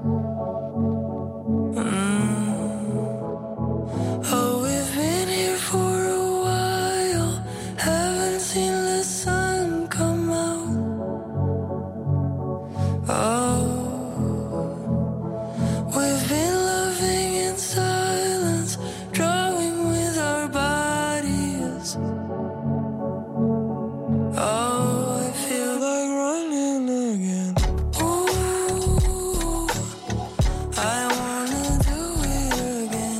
Mm. Oh, we've been here for a while, haven't seen the sun come out. Oh, we've been loving in silence, drawing with our bodies. Oh, I feel like running again. Ooh, I wanna do it again.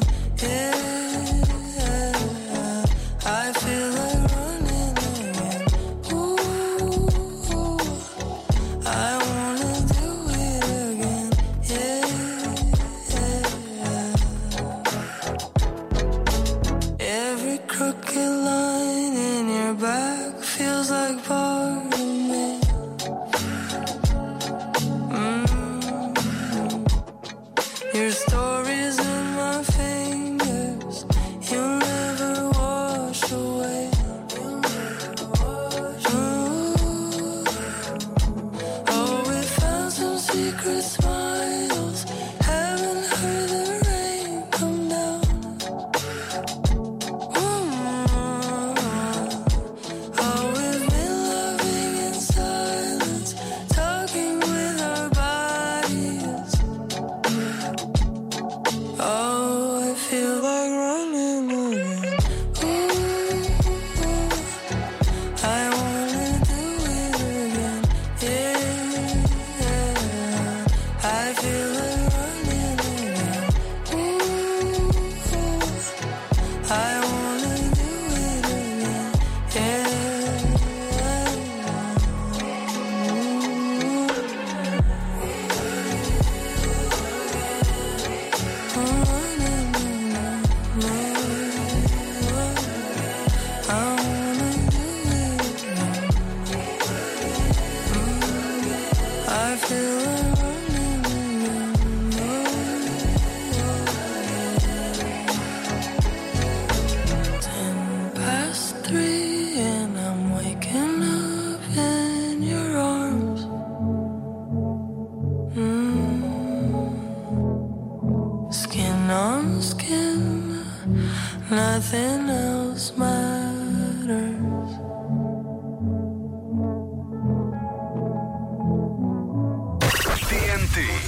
Yeah, I feel like running again. Ooh, I wanna do it again. Yeah, every crooked line in your back feels like part of me. Mm. Your stories in my fingers, you'll never wash away. Mm. Oh, we found some secret smiles, haven't heard the rain come down. Mm. Oh, we've been loving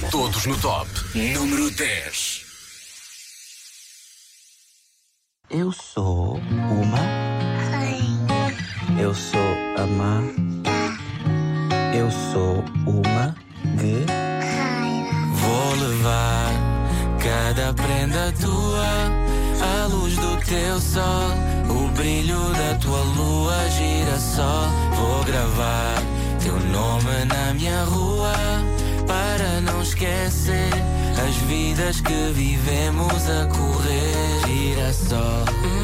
Todos no top. Número dez. Eu sou uma. Eu sou a má. Eu sou uma guerreira. Vou levar cada prenda tua, a luz do teu sol, o brilho da tua lua, girassol. Vou gravar teu nome na minha rua, para não esquecer as vidas que vivemos a correr. Girassol,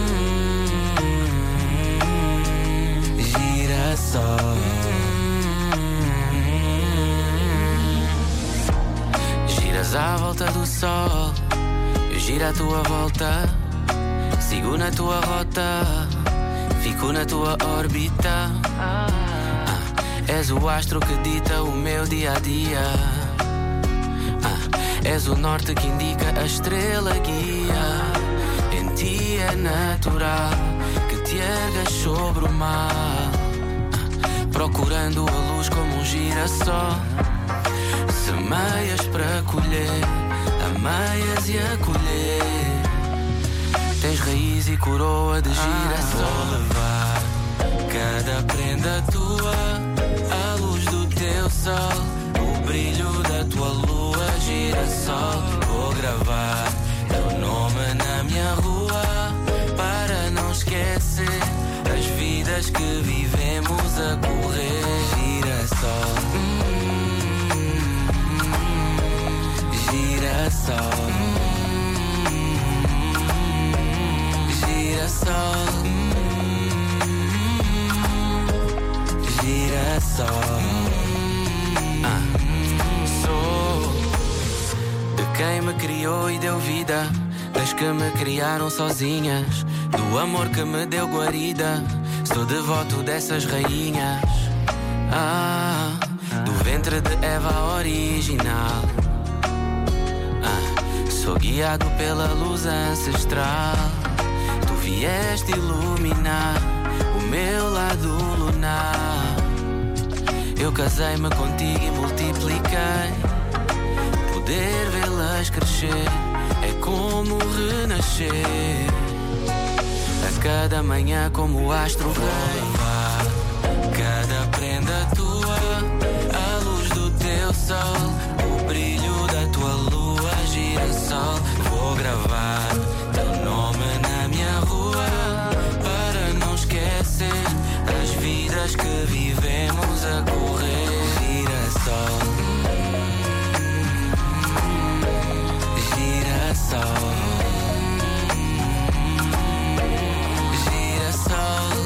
hum, girassol. Giras à volta do sol, eu giro à tua volta, sigo na tua rota, fico na tua órbita. Ah, és o astro que dita o meu dia a dia. Ah, és o norte que indica a estrela guia. Em ti é natural que te ergas sobre o mar, ah, procurando a luz como um girassol. Semeias para colher, ameias e acolher. Tens raiz e coroa de girassol. Vou levar cada prenda tua, a luz do teu sol, o brilho da tua lua, girassol. Vou gravar teu nome na minha rua, para não esquecer as vidas que vivemos a correr. Girassol, girassol, girassol, girassol. Ah, sou de quem me criou e deu vida, das que me criaram sozinhas, do amor que me deu guarida. Sou devoto dessas rainhas, ah, do ventre de Eva original. Sou guiado pela luz ancestral. Tu vieste iluminar o meu lado lunar. Eu casei-me contigo e multipliquei. Poder vê-las crescer é como renascer. A cada manhã como o astro rei. Cada prenda tua, a luz do teu sol, o brilho da tua lua, girassol. Vou gravar teu nome na minha rua, para não esquecer as vidas que vivemos a correr. Girassol, girassol, girassol,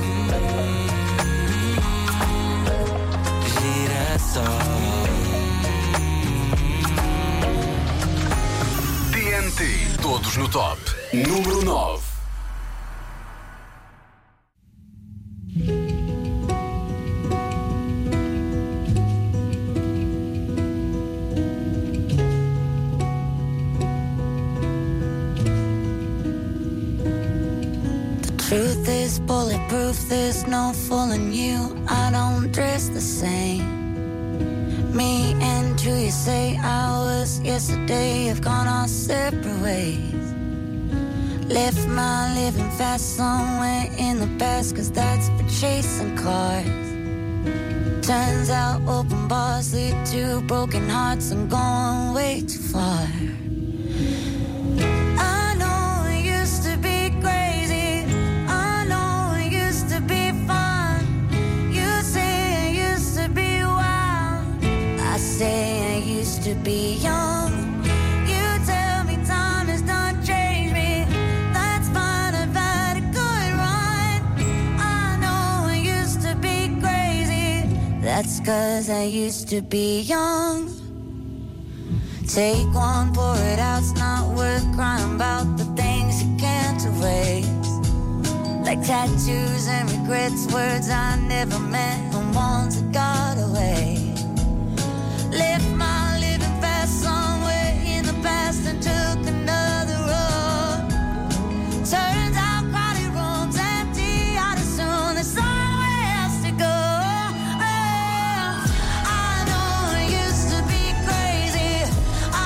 girassol. T N T, todos no top. Número nove. Truth is bulletproof, there's no fooling you. I don't dress the same. Me and you, you say hours yesterday have gone our separate ways. Left my living fast somewhere in the past, cause that's for chasing cars. Turns out open bars lead to broken hearts and going way too far. I know it used to be crazy, I know it used to be fun. You say it used to be wild, I say I used to be young. You tell me time has done changed me, that's fine, I've had a good run. I know I used to be crazy, that's cause I used to be young. Take one, pour it out, it's not worth crying about the things you can't erase. Like tattoos and regrets, words I never meant and ones that got away. Left my living fast somewhere in the past and took another road. Turns out crowded rooms empty out as soon, there's somewhere else to go. Oh, I know I used to be crazy, I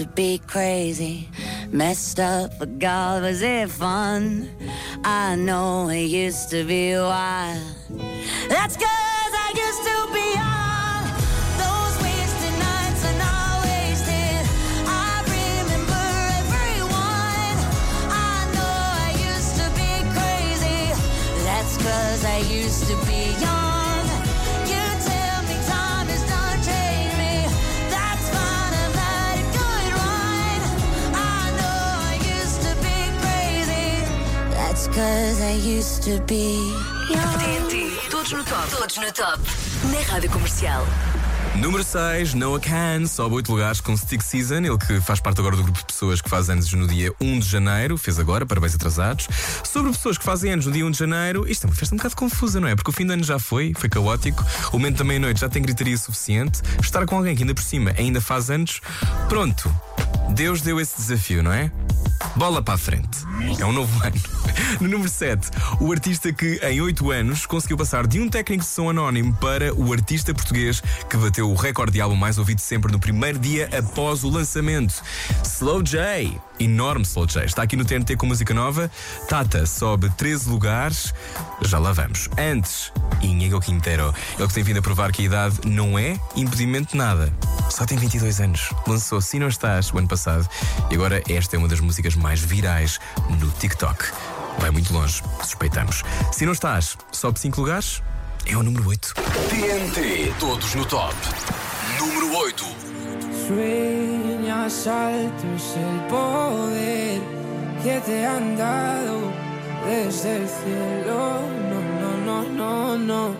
to be crazy, messed up, but God, was it fun? I know it used to be wild. That's 'cause I used to be young. Those wasted nights are not wasted. I remember everyone. I know I used to be crazy. That's 'cause I used to be young. You tell me time has done changed me. That's fine, I've let it go and run. I know I used to be crazy. That's 'cause I used to be young. T N T, todos no top. Todos no top. Na Rádio Comercial. Número seis, Noah Kahan, sobe oito lugares com Stick Season, ele que faz parte agora do grupo de pessoas que faz anos no dia um de janeiro, fez agora, parabéns atrasados. Sobre pessoas que fazem anos no dia um de janeiro, isto é uma festa um bocado confusa, não é? Porque o fim de ano já foi, foi caótico, o momento da meia-noite já tem gritaria suficiente, estar com alguém que ainda por cima ainda faz anos, pronto, Deus deu esse desafio, não é? Bola para a frente. É um novo ano. No número sete, o artista que em oito anos conseguiu passar de um técnico de som anónimo para o artista português que bateu o recorde de álbum mais ouvido sempre no primeiro dia após o lançamento. Slow J. Enorme Slow J. Está aqui no T N T com música nova. Tata sobe treze lugares. Já lá vamos. Antes, Íñigo Quintero. Ele que tem vindo a provar que a idade não é impedimento de nada. Só tem vinte e dois anos. Lançou Se Não Estás o ano passado. E agora esta é uma das músicas mais virais no TikTok. Vai muito longe, suspeitamos. Se Não Estás, sobe cinco lugares. É o número oito. T N T, todos no top. Número oito. Sueñas alto es el poder que te han dado desde el cielo. No, no, no, no, no.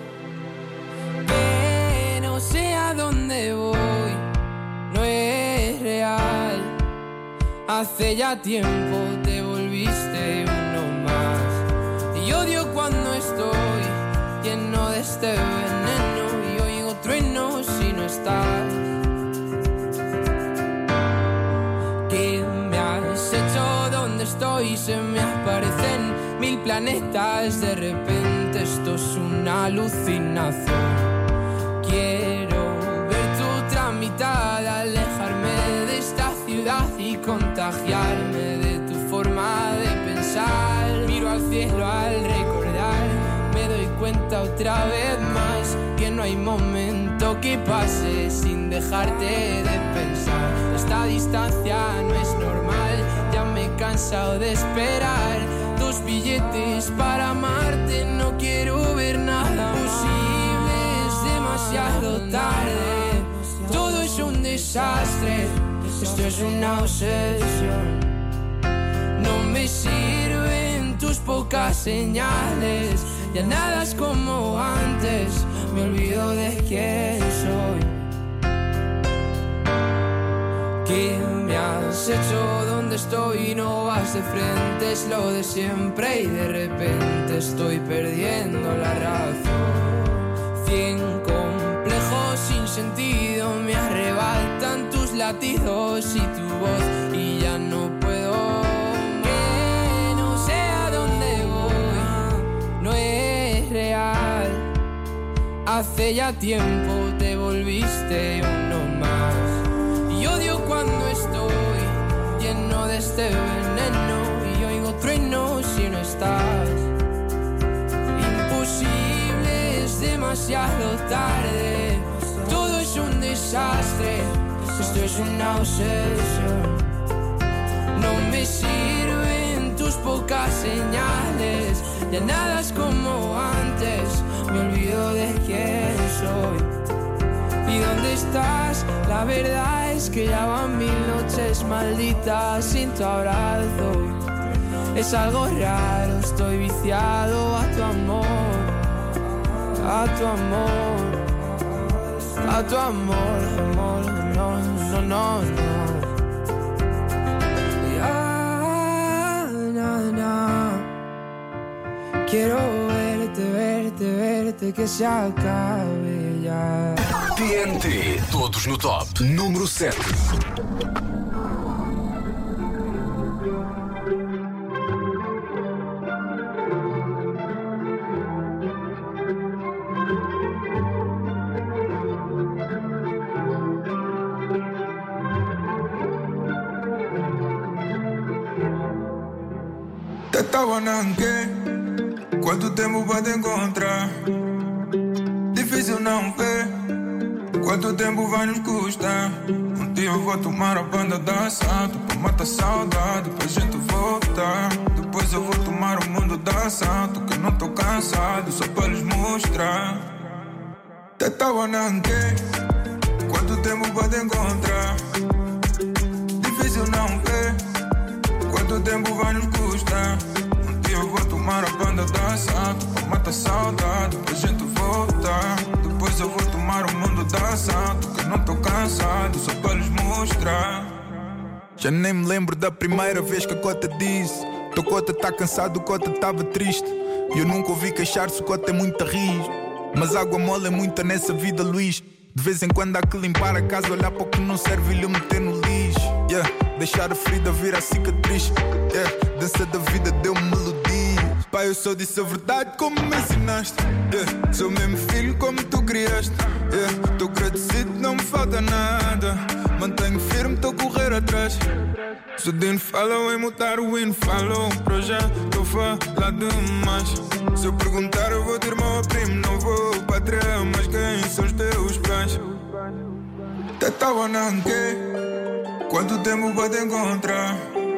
Pero sé a dónde voy, no es real. Hace ya tiempo te volviste uno más. Y odio cuando estoy lleno de este veneno y oigo truenos si no estás. ¿Qué me has hecho? ¿Dónde estoy? Se me aparecen mil planetas. De repente esto es una alucinación. Quiero ver tu otra mitad, alejarme de esta ciudad y contagiarme de tu forma de pensar. Miro al cielo al recordar, me doy cuenta otra vez más que no hay momento que pase sin dejarte de pensar. Esta distancia no es normal, ya me he cansado de esperar. Dos billetes para amarte, no quiero ver nada posible, es demasiado tarde. Todo es un desastre, esto es una obsesión. No me sirven tus pocas señales, ya nada es como antes, me olvido de quién soy. ¿Qué me has hecho? ¿Dónde estoy? No vas de frente, es lo de siempre y de repente estoy perdiendo la razón. Cien complejos sin sentido me arrebatan tus latidos y tu voz y ya no puedo. Que no sé a dónde voy, no es real. Hace ya tiempo te volviste uno más. Y odio cuando estoy lleno de este veneno y oigo truenos si no estás. Imposible, es demasiado tarde. Todo es un desastre, esto es una obsesión. No me sirven tus pocas señales, ya nada es como antes, me olvido de quién soy. ¿Y dónde estás? La verdad es que ya van mil noches malditas sin tu abrazo. Es algo raro, estoy viciado a tu amor, a tu amor, a tu amor, amor, no, no, no, no. Ya, no, no. Quiero verte, verte, verte, que se acabe ya. T N T, todos no top. Número sete. Te estaba en qué, quanto tempo para te encontrar? Difícil não ver, quanto tempo vai nos custar? Um dia eu vou tomar a banda da assalto pra matar saudade, pra gente voltar. Depois eu vou tomar o mundo da assalto, que eu não tô cansado, só pra lhes mostrar. Te estaba en qué, quanto tempo para te encontrar? Difícil não ver, quanto tempo vai nos custar? Um dia eu vou tomar a banda da assalto pra matar saudade, pra gente voltar. Depois eu vou tomar o mundo da assalto, que eu não tô cansado, só pra lhes mostrar. Já nem me lembro da primeira vez que a cota disse: teu cota tá cansado, o cota tava triste. E eu nunca ouvi queixar-se, o cota é muita riso. Mas água mole é muita nessa vida, Luís. De vez em quando há que limpar a casa, olhar para o que não serve e lhe meter no lixo. Yeah, deixar a ferida vir a cicatriz. Yeah, dança da vida deu-me melodia. Pai, eu só disse a verdade como me ensinaste. Yeah, sou mesmo filho como tu criaste. Yeah, tô agradecido, não me falta nada. Mantenho firme, tô a correr atrás. Se o Dino falou em mudar o hino, falou para já, tô falar demais. Se eu perguntar eu vou ter irmão primo, não vou patrão, mas quem são os teus pais? Te estava en quê, quanto tempo para te encontrar?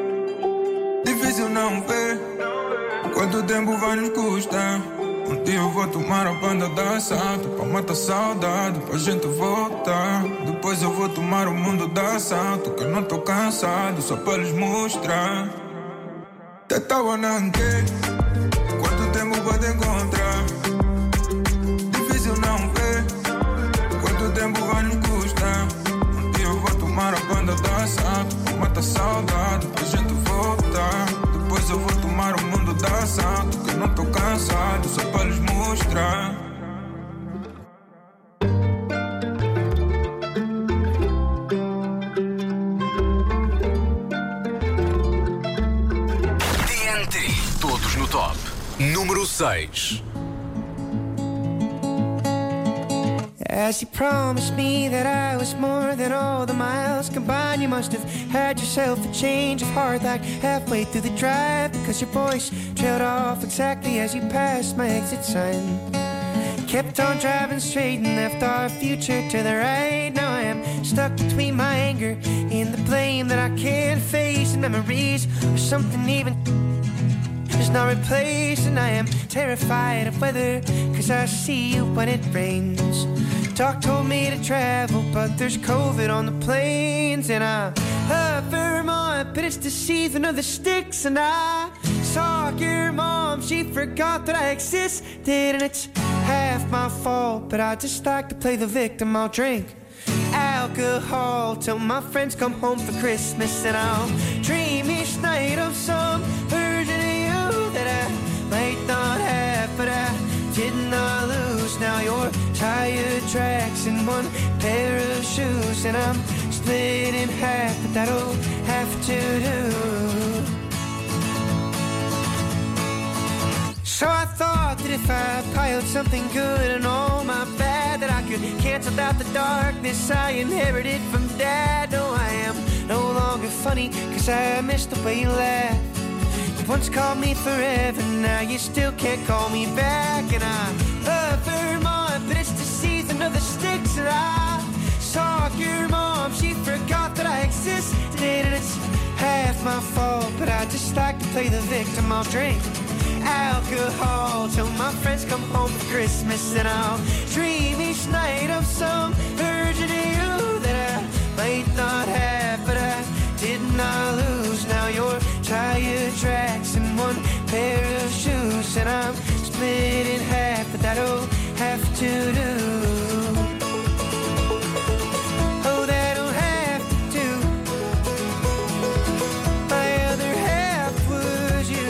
Difícil não ver, quanto tempo vai nos custar? Um dia eu vou tomar a banda da assalto pra matar saudade, pra gente voltar. Depois eu vou tomar o mundo da assalto, que eu não tô cansado, só pra lhes mostrar. Te estava en quê, quanto tempo para te encontrar? Difícil não ver, quanto tempo vai nos custar? Um dia eu vou tomar a banda da assalto pra matar saudade, pra gente voltar. Depois eu vou tomar o mundo da assalto, que eu não tô cansado, só pra lhes mostrar. T N T, todos no top. Número seis. As you promised me that I was more than all the miles combined, you must have had yourself a change of heart like halfway through the drive, because your voice trailed off exactly as you passed my exit sign. Kept on driving straight and left our future to the right. Now I am stuck between my anger and the blame that I can't face, and memories or something even is not replaced. And I am terrified of weather, cause I see you when it rains. Doc told me to travel, but there's COVID on the planes. And I love Vermont, but it's the season of the sticks. And I saw your mom, she forgot that I existed. And it's half my fault, but I just like to play the victim. I'll drink alcohol till my friends come home for Christmas. And I'll dream each night of some version of you that I might not have, but I did not lose. Now you're tire tracks and one pair of shoes, and I'm split in half, but that'll have to do. So I thought that if I piled something good and all my bad, that I could cancel out the darkness I inherited from Dad. No, I am no longer funny, cause I miss the way you laugh. You once called me forever, now you still can't call me back. And I love Vermont, but it's the season of the sticks. And I saw your mom, she forgot that I existed. And it's half my fault, but I just like to play the victim. I'll drink alcohol till my friends come home for Christmas. And I'll dream each night of some version of you that I might not have, but I did not lose. Now you're tire tracks and one pair of shoes, and I'm split in half, but that'll have to do. Oh, that'll have to do. My other half was you.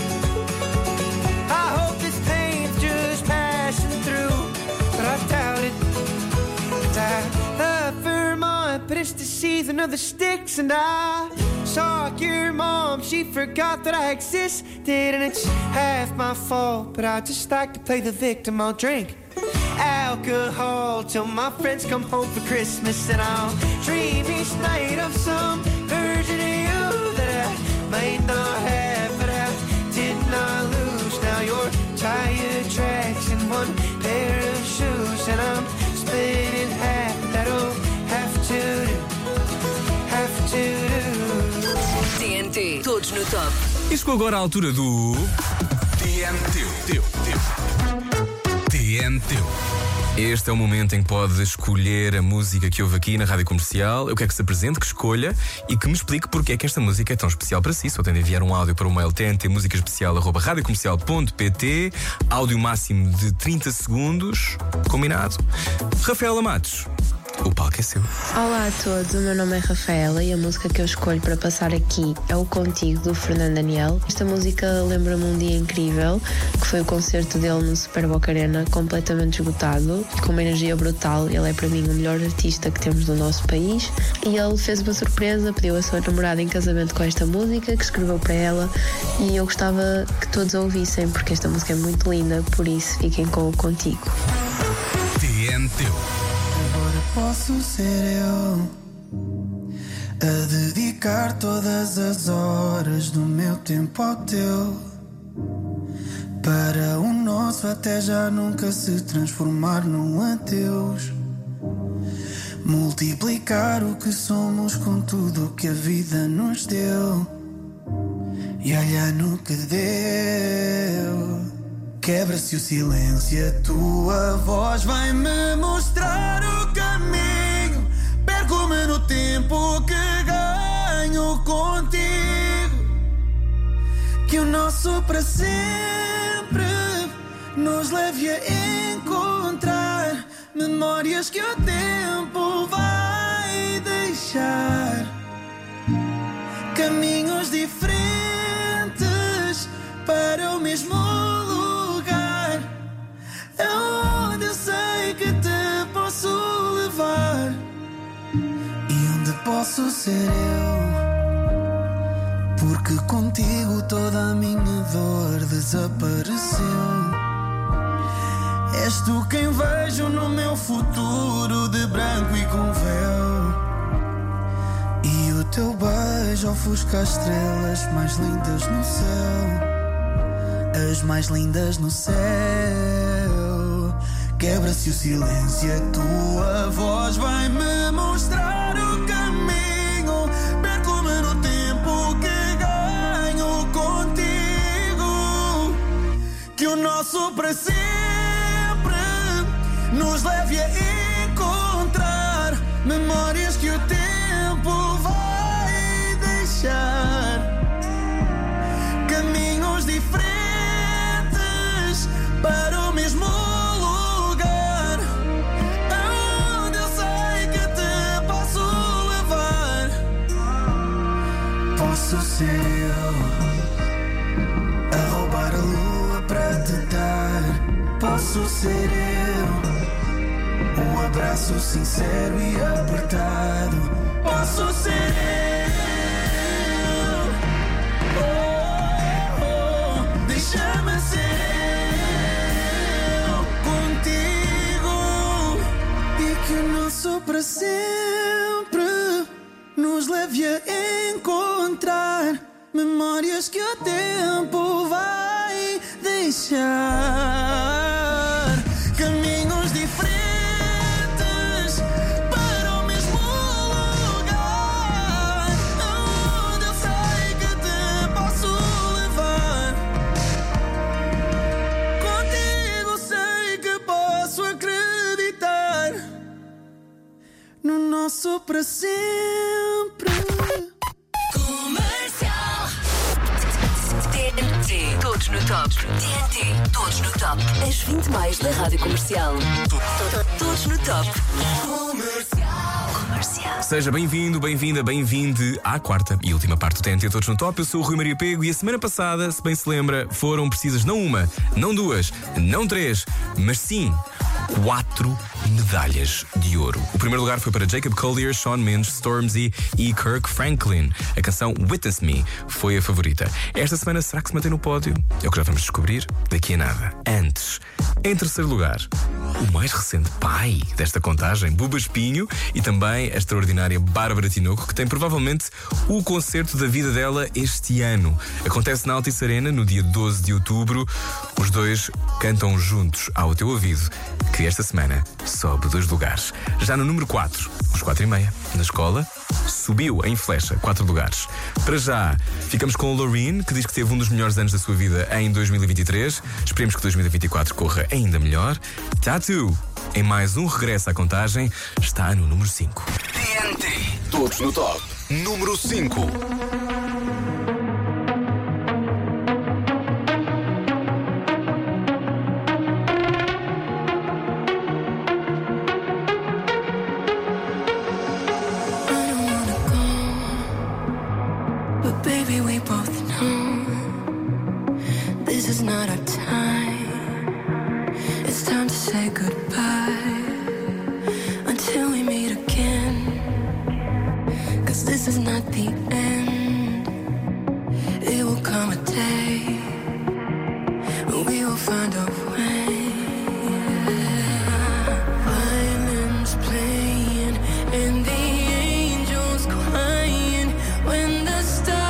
I hope this pain's just passing through, but I doubt it. And I love Vermont, but it's the season of the sticks. And I saw your mom, she forgot that I existed. And it's half my fault, but I just like to play the victim. I'll drink alcohol till my friends come home for Christmas. And I'll dream each night of some version of you that I might not have, but I did Top. E chegou agora a altura do T N T. T N T. Este é o momento em que pode escolher a música que ouve aqui na Rádio Comercial. Eu quero que se apresente, que escolha e que me explique porque é que esta música é tão especial para si. Só tem de enviar um áudio para o mail t n t música especial arroba rádio comercial ponto p t. Áudio máximo de trinta segundos. Combinado? Rafaela Matos, o palco é seu. Olá a todos, o meu nome é Rafaela e a música que eu escolho para passar aqui é o Contigo, do Fernando Daniel. Esta música lembra-me um dia incrível, que foi o concerto dele no Super Boca Arena, completamente esgotado, com uma energia brutal. Ele é para mim o melhor artista que temos no nosso país e ele fez uma surpresa, pediu a sua namorada em casamento com esta música, que escreveu para ela, e eu gostava que todos a ouvissem, porque esta música é muito linda, por isso fiquem com o Contigo. T N T. Posso ser eu a dedicar todas as horas do meu tempo ao teu, para o nosso até já nunca se transformar num adeus. Multiplicar o que somos com tudo o que a vida nos deu e olha no que deu. Quebra-se o silêncio, a tua voz vai-me mostrar o caminho. Perco-me no tempo que ganho contigo. Que o nosso para sempre nos leve a encontrar memórias que o tempo vai deixar. Caminhos diferentes para o mesmo lugar. Aonde eu sei que te posso levar e onde posso ser eu, porque contigo toda a minha dor desapareceu. És tu quem vejo no meu futuro de branco e com véu, e o teu beijo ofusca as estrelas mais lindas no céu, as mais lindas no céu. Quebra-se o silêncio, a tua voz vai-me mostrar o caminho. Perco-me no tempo que ganho contigo. Que o nosso para sempre nos leve a encontrar memórias que o tempo vai deixar. Caminhos diferentes para o mesmo lugar, aonde eu sei que te posso levar. Posso ser eu a roubar a lua para te dar. Posso ser eu um abraço sincero e apertado. Posso ser eu, oh, oh, deixa-me ser que o nosso para sempre nos leve a encontrar memórias que o tempo vai deixar. Caminhos diferentes para o mesmo lugar, onde eu sei que te posso levar. Contigo sei que posso acreditar no nosso para sempre. Comercial. T N T, todos no top. T N T, todos no top. As vinte mais da Rádio Comercial. Todos no top. Comercial. Comercial. Seja bem-vindo, bem-vinda, bem-vinde à quarta e última parte do T N T Todos no Top. Eu sou o Rui Maria Pego e a semana passada, se bem se lembra, foram precisas não uma, não duas, não três, mas sim quatro medalhas de ouro. O primeiro lugar foi para Jacob Collier, Shawn Mendes, Stormzy e Kirk Franklin. A canção Witness Me foi a favorita. Esta semana será que se mantém no pódio? É o que já vamos descobrir daqui a nada. Antes, em terceiro lugar, o mais recente pai desta contagem, Buba Espinho, e também a extraordinária Bárbara Tinoco, que tem provavelmente o concerto da vida dela este ano. Acontece na Altice Arena no dia doze de outubro. Os dois cantam juntos ao teu ouvido, que esta semana sobe dois lugares. Já no número quatro, os quatro e meia, na escola, subiu em flecha, quatro lugares. Para já, ficamos com o Loreen, que diz que teve um dos melhores anos da sua vida em dois mil e vinte e três. Esperemos que dois mil e vinte e quatro corra ainda melhor. Tattoo, em mais um regresso à contagem, está no número cinco. T N T. Todos no top. Número cinco. Baby, we both know this is not our time. It's time to say goodbye until we meet again. 'Cause this is not the end. It will come a day when we will find a way. Violins playing and the angels crying when the stars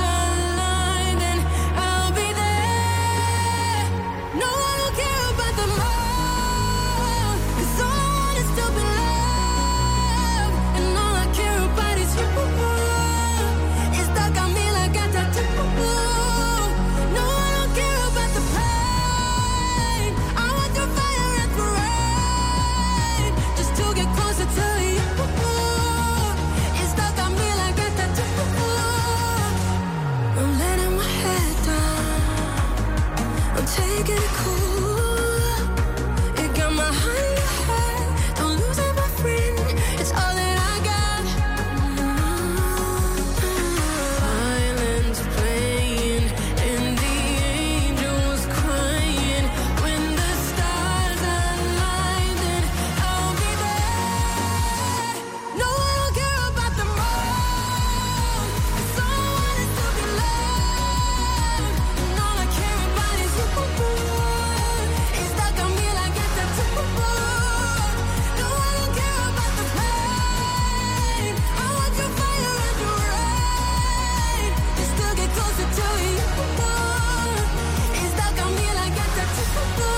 take it cool. You got my hand in your head. Don't lose it, my friend. It's all that I got. Violins playing and the angels crying. When the stars align, then I'll be there. No, I don't care about the moon. 'Cause all I want is to be loved. And all I care about is you. It's stuck on me like it's a tattoo. No, I don't care about the pain. I want your fire and your rain. Just to get closer to you. It's stuck on me like it's a tattoo.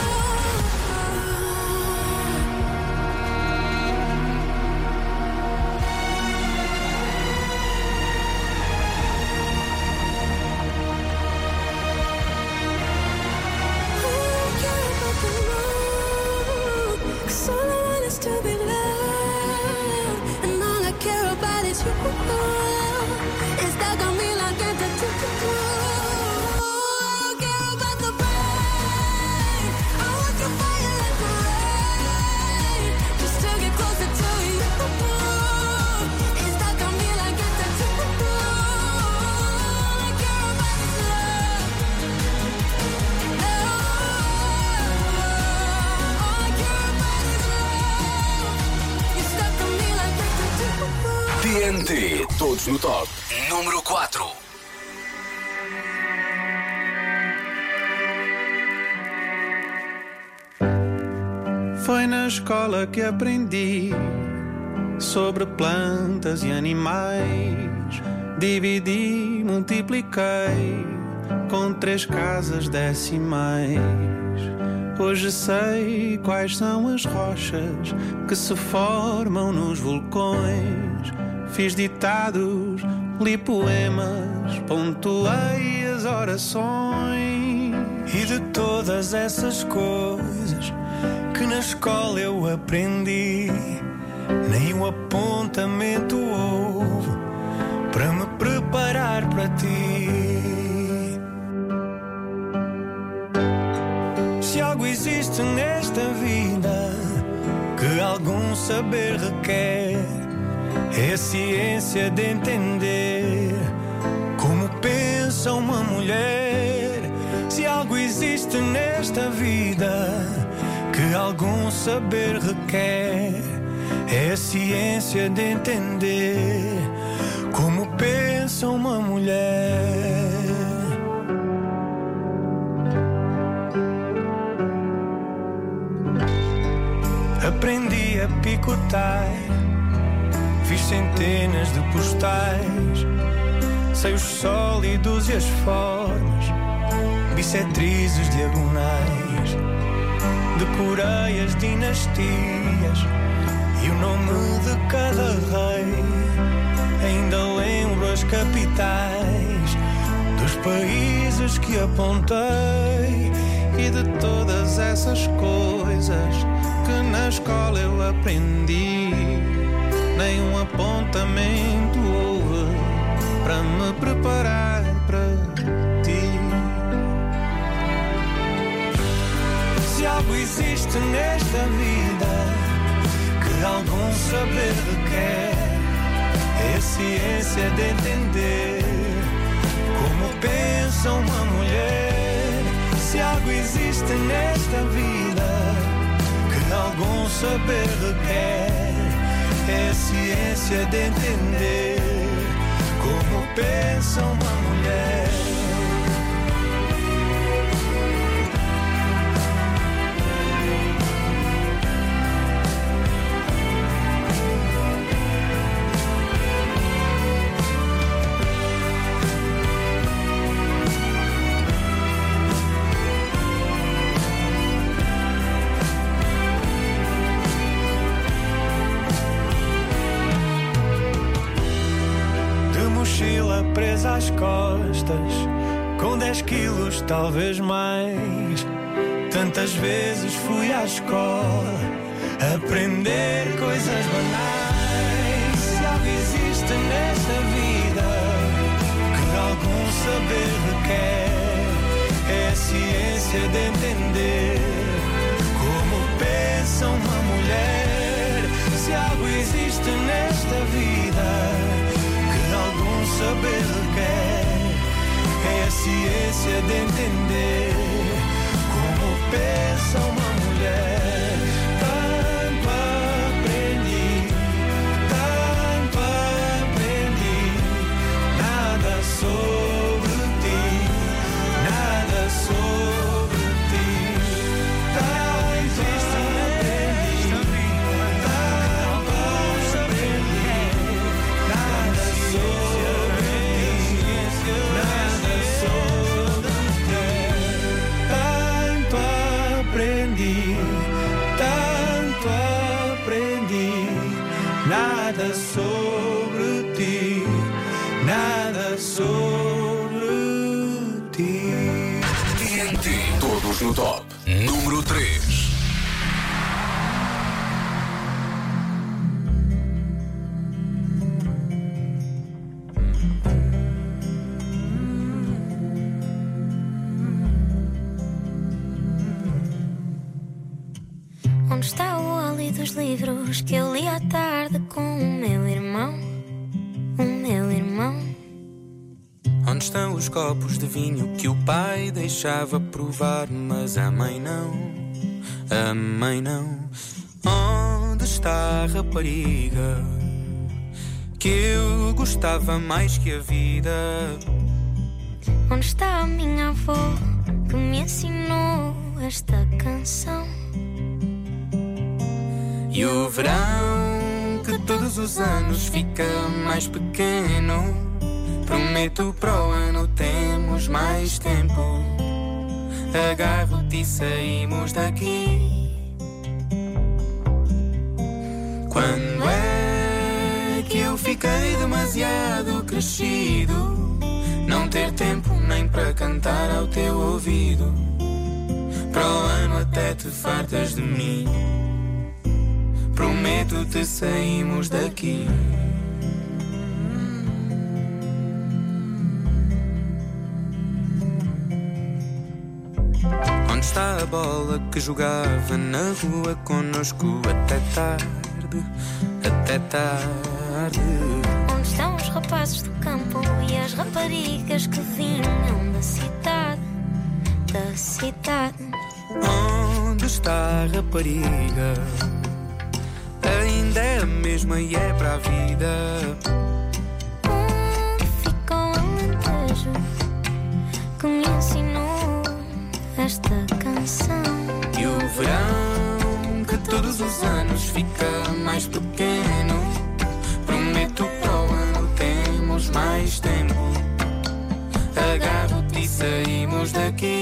Cause all I want is to be loved. And all I care about is you. It's stuck on me like a tattoo. I don't care about the pain. I want your fire and the rain. Just to get closer to you. It's stuck on me like a tattoo. All I care about is love. All I care about is love. You're stuck on me like a tattoo. T N T, todos no top. Número quatro. Foi na escola que aprendi sobre plantas e animais. Dividi, multipliquei com três casas decimais. Hoje sei quais são as rochas que se formam nos vulcões. Fiz ditados, li poemas, pontuei as orações. E de todas essas coisas que na escola eu aprendi, nem um apontamento houve para me preparar para ti. Se algo existe nesta vida que algum saber requer, é a ciência de entender como pensa uma mulher. Se algo existe nesta vida que algum saber requer, é a ciência de entender como pensa uma mulher. Aprendi a picotar, fiz centenas de postais, sei os sólidos e as formas, bissetrizes diagonais. Decorei as dinastias e o nome de cada rei. Ainda lembro as capitais dos países que apontei e de todas essas coisas que na escola eu aprendi. Nenhum apontamento houve para me preparar para ti. Se algo existe nesta vida que algum saber requer, é a ciência de entender como pensa uma mulher. Se algo existe nesta vida que algum saber requer, é a ciência de entender como pensa uma mulher. Mochila presa às costas, com dez quilos talvez mais. Tantas vezes fui à escola aprender coisas banais. Se algo existe nesta vida que algum saber requer, é a ciência de entender como pensa uma mulher. Se algo existe nesta vida algum saber requer, é a ciência de entender como pensa uma mulher. Tanto aprendi, tanto aprendi, nada sobre ti, nada sobre ti. Tanto aprendi, tanto aprendi, nada sobre tanto aprendi, nada sobre ti, nada sobre ti. T N T, todos no top. Número três. Onde está o óleo dos livros que eu li à tarde com o meu irmão? O meu irmão. Onde estão os copos de vinho que o pai deixava provar, mas a mãe não, a mãe não. Onde está a rapariga que eu gostava mais que a vida? Onde está a minha avó que me ensinou esta canção? E o verão que todos os anos fica mais pequeno, prometo para o ano temos mais tempo. Agarro-te e saímos daqui. Quando é que eu fiquei demasiado crescido, não ter tempo nem para cantar ao teu ouvido? Para o ano até te fartas de mim, prometo-te saímos daqui. Onde está a bola que jogava na rua connosco até tarde, até tarde? Onde estão os rapazes do campo e as raparigas que vinham da cidade, da cidade? Onde está a rapariga? Ainda é a mesma e é para a vida. Onde ficou o Alentejo que me ensinou esta canção? E o verão que todos os anos fica mais pequeno, prometo para o ano temos mais tempo. Agarro-te e saímos daqui.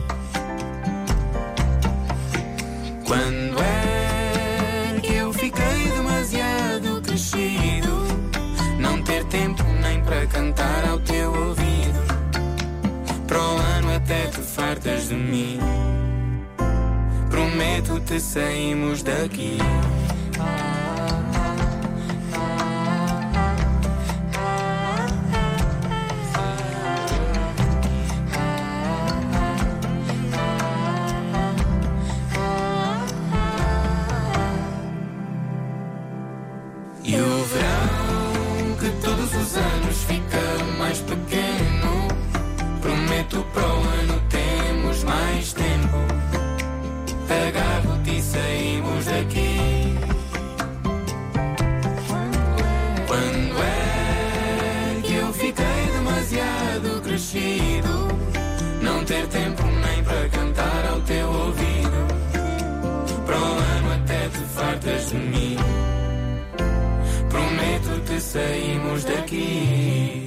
Quando é que eu fiquei demasiado crescido, não ter fartas de mim. Prometo-te, saímos daqui. E o verão, que todos os anos fica mais pequeno. Prometo, para o ano temos mais tempo. Agarro-te e saímos daqui. Quando é que eu fiquei demasiado crescido? Não ter tempo nem para cantar ao teu ouvido. Para o ano até te fartas de mim. Prometo-te, saímos daqui.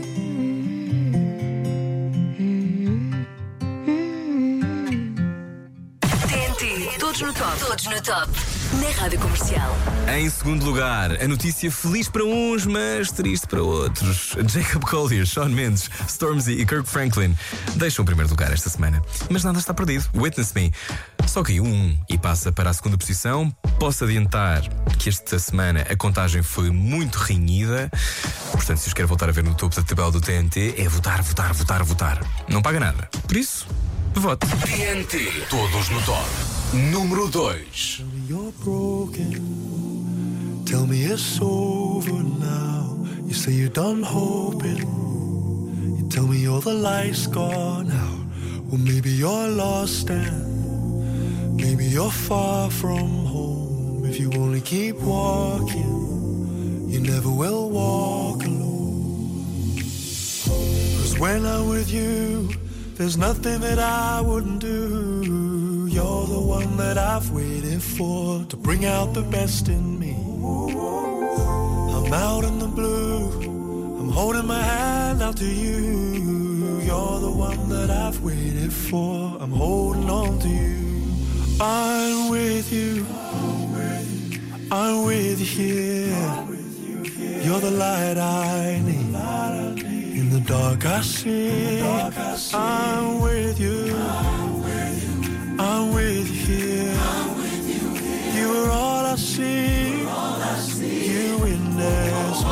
T N T, todos no top. Todos no top. Na Rádio Comercial. Em segundo lugar, a notícia feliz para uns, mas triste para outros. Jacob Collier, Shawn Mendes, Stormzy e Kirk Franklin deixam o primeiro lugar esta semana. Mas nada está perdido. Witness Me só caiu um e passa para a segunda posição. Posso adiantar que esta semana a contagem foi muito renhida. Portanto, se os quer voltar a ver no topo da tabela do T N T, é votar, votar, votar, votar. Não paga nada. Por isso, vote. T N T, todos no top. Número dois. You're broken. Tell me it's over now. You say you're done hoping. You tell me all the light's gone out. Well, maybe you're lost and maybe you're far from home. If you only keep walking, you never will walk alone. 'Cause when I'm with you, there's nothing that I wouldn't do. You're the one that I've waited for to bring out the best in me. I'm out in the blue, I'm holding my hand out to you. You're the one that I've waited for, I'm holding on to you. I'm with you, I'm with you here. You're the light I need. In the dark I see, I'm with you. I'm with you here. You are all I see. You witness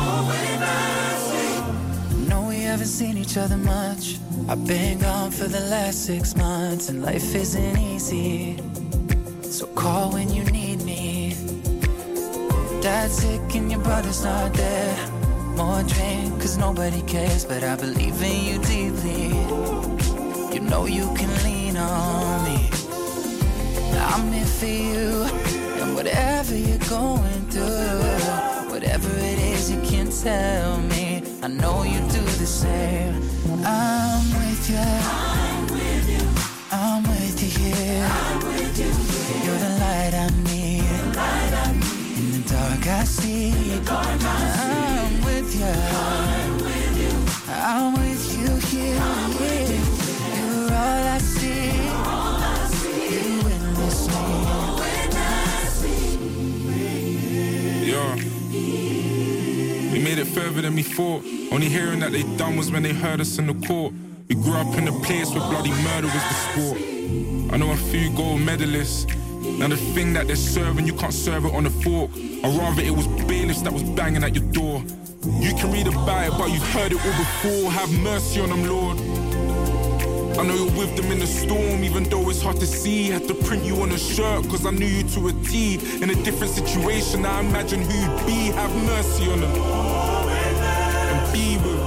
me. No, we haven't seen each other much. I've been gone for the last six months, and life isn't easy. So call when you need me. Dad's sick and your brother's not there. More drink, 'cause nobody cares, but I believe in you deeply. You know you can lean on me. I'm here for you, and whatever you're going through, whatever it is you can tell me, I know you do the same. I'm with you, I'm with you, I'm with you here. I'm with you here. You're the light I need, the light I need. In the dark I see, the dark I see. I'm with you, I'm with you, I'm with you here. I'm with you. You're all I see, all I see. You witness me, witness me. Yeah. We made it further than we thought. Only hearing that they done was when they heard us in the court. We grew up in a place where bloody murder was the sport. I know a few gold medalists. Now the thing that they're serving, you can't serve it on a fork. Or rather it was bailiffs that was banging at your door. You can read about it, but you've heard it all before. Have mercy on them, Lord. I know you're with them in the storm, even though it's hard to see. Had to print you on a shirt, 'cause I knew you to a T. In a different situation, I imagine who you'd be. Have mercy on them and be with.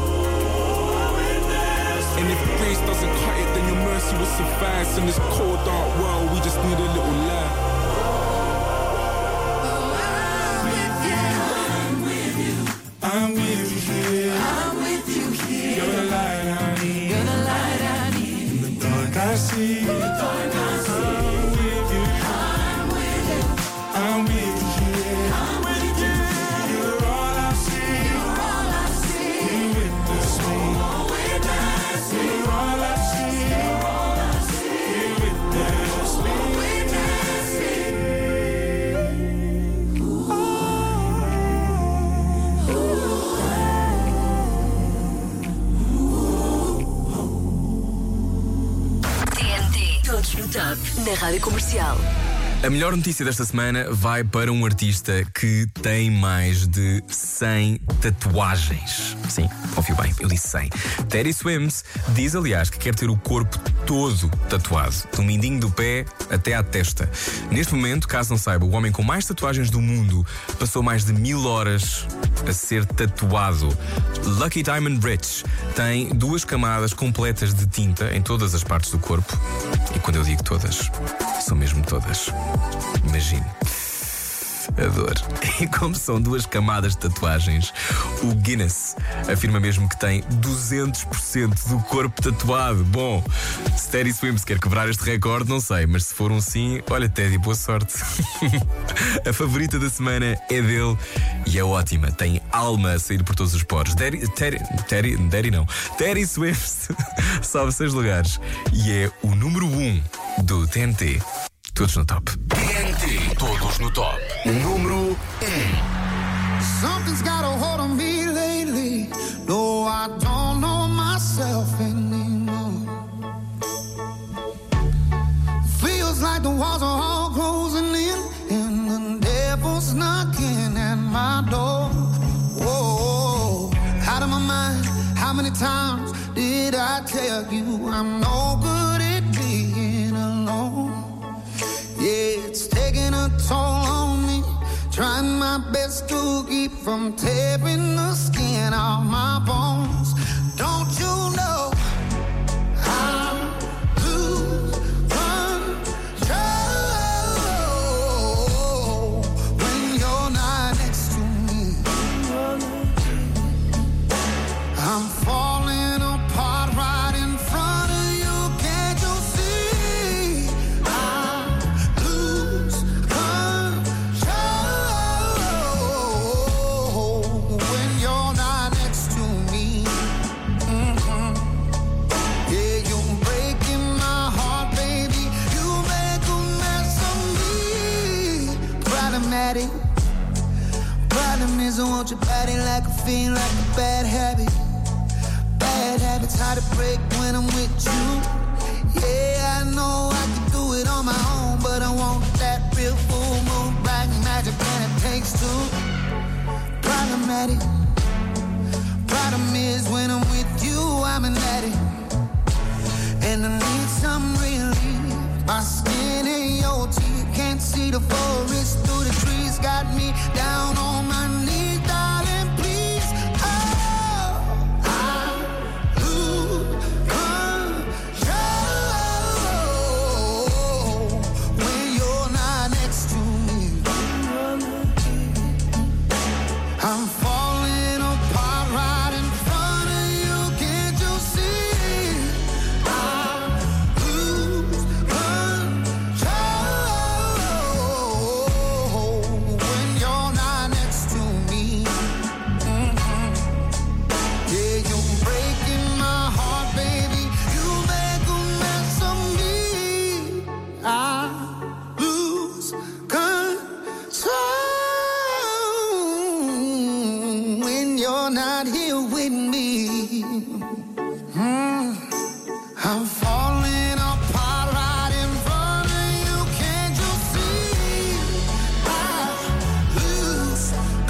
And if grace doesn't cut it, then your mercy will suffice. In this cold, dark world, we just need a little light. I'm with you here. I'm with you here. You're the light I need. You're the light I need. In the dark I see. In the dark I see. I'm with you. I'm with you. I'm with you here. I'm with you. You're all I see. You're all I see. You witness me. Witness me. You're all I see. You're all I see. You witness me. Witness Todos no Top, na Rádio Comercial. A melhor notícia desta semana vai para um artista que tem mais de cem tatuagens. Sim, ouviu bem, eu disse cem. Teddy Swims diz, aliás, que quer ter o corpo todo tatuado, do mindinho do pé até à testa. Neste momento, caso não saiba, o homem com mais tatuagens do mundo passou mais de mil horas a ser tatuado. Lucky Diamond Rich tem duas camadas completas de tinta em todas as partes do corpo. E quando eu digo todas, são mesmo todas. Imagine. A dor. E como são duas camadas de tatuagens, o Guinness afirma mesmo que tem duzentos por cento do corpo tatuado. Bom, se Teddy Swims quer quebrar este recorde, não sei, mas se for um sim, olha, Teddy, boa sorte. A favorita da semana é dele e é ótima. Tem alma a sair por todos os poros. Teddy, Teddy, Teddy, Teddy não. Teddy Swims sobe seis lugares e é o número um do T N T. Todos no Top. T N T, todos no Top. Número um. Something's got a hold on me lately. No, I don't know myself anymore. Feels like the walls are all closing in, and the devil's knocking at my door. Whoa, out of my mind. How many times did I tell you I'm no good at being alone? Yeah, it's taking a toll on me. Trying my best to keep from tearing the skin off my bones. Don't you know I lose control when you're not next to me? I'm falling apart right in front of you. Can't you see? I lose control when you're not next to me. Mhm. Yeah, you're breaking my heart, baby. You make a mess of me. Problematic. Problem is I want your body like a fiend, like a bad habit. Bad habits hard to break when I'm with you. Yeah, I know I can do it on my own, but I want that real full moon black magic, and it takes two. Problematic. Problem is when I'm with you, I'm an addict, and I need some relief. My skin and your teeth, can't see the forest through the trees. Got me down on my knees, darling, please. Oh, I lose control when you're not next to me. I'm falling apart right in front of you. Can't you see? I lose control when you're not next to me. Mhm. Yeah, you're breaking my heart, baby. You make a mess of me. I lose control when you're not here with me. Mm. I'm falling apart right in front of you. Can't you see? I lose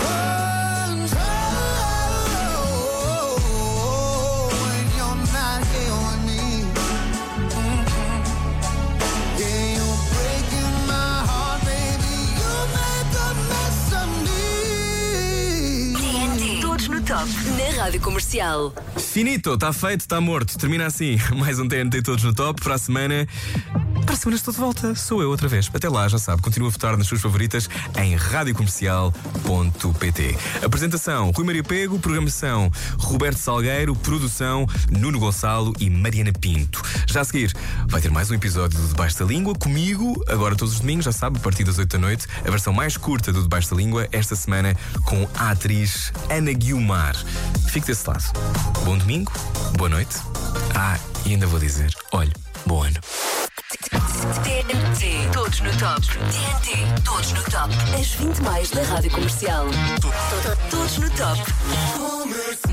control when you're not here with me. Mhm. Yeah, you're breaking my heart, baby. You make a mess of me. T N T, todos no Top, na Rádio Comercial. Finito, está feito, está morto. Termina assim. Mais um T N T Todos no Top. Para a semana. Para a semana estou de volta. Sou eu outra vez. Até lá, já sabe. Continua a votar nas suas favoritas em rádio comercial ponto pt. Apresentação: Rui Maria Pego. Programação: Roberto Salgueiro. Produção: Nuno Gonçalo e Mariana Pinto. Já a seguir, vai ter mais um episódio do Debaixo da Língua comigo, agora todos os domingos, já sabe, a partir das oito da noite. A versão mais curta do Debaixo da Língua, esta semana com a atriz Ana Guiomar. Fique desse lado. Bom domingo, boa noite. Ah, e ainda vou dizer, olha, bom ano. T N T, todos no Top. T N T, todos no Top. As vinte mais da Rádio Comercial. Todos no Top.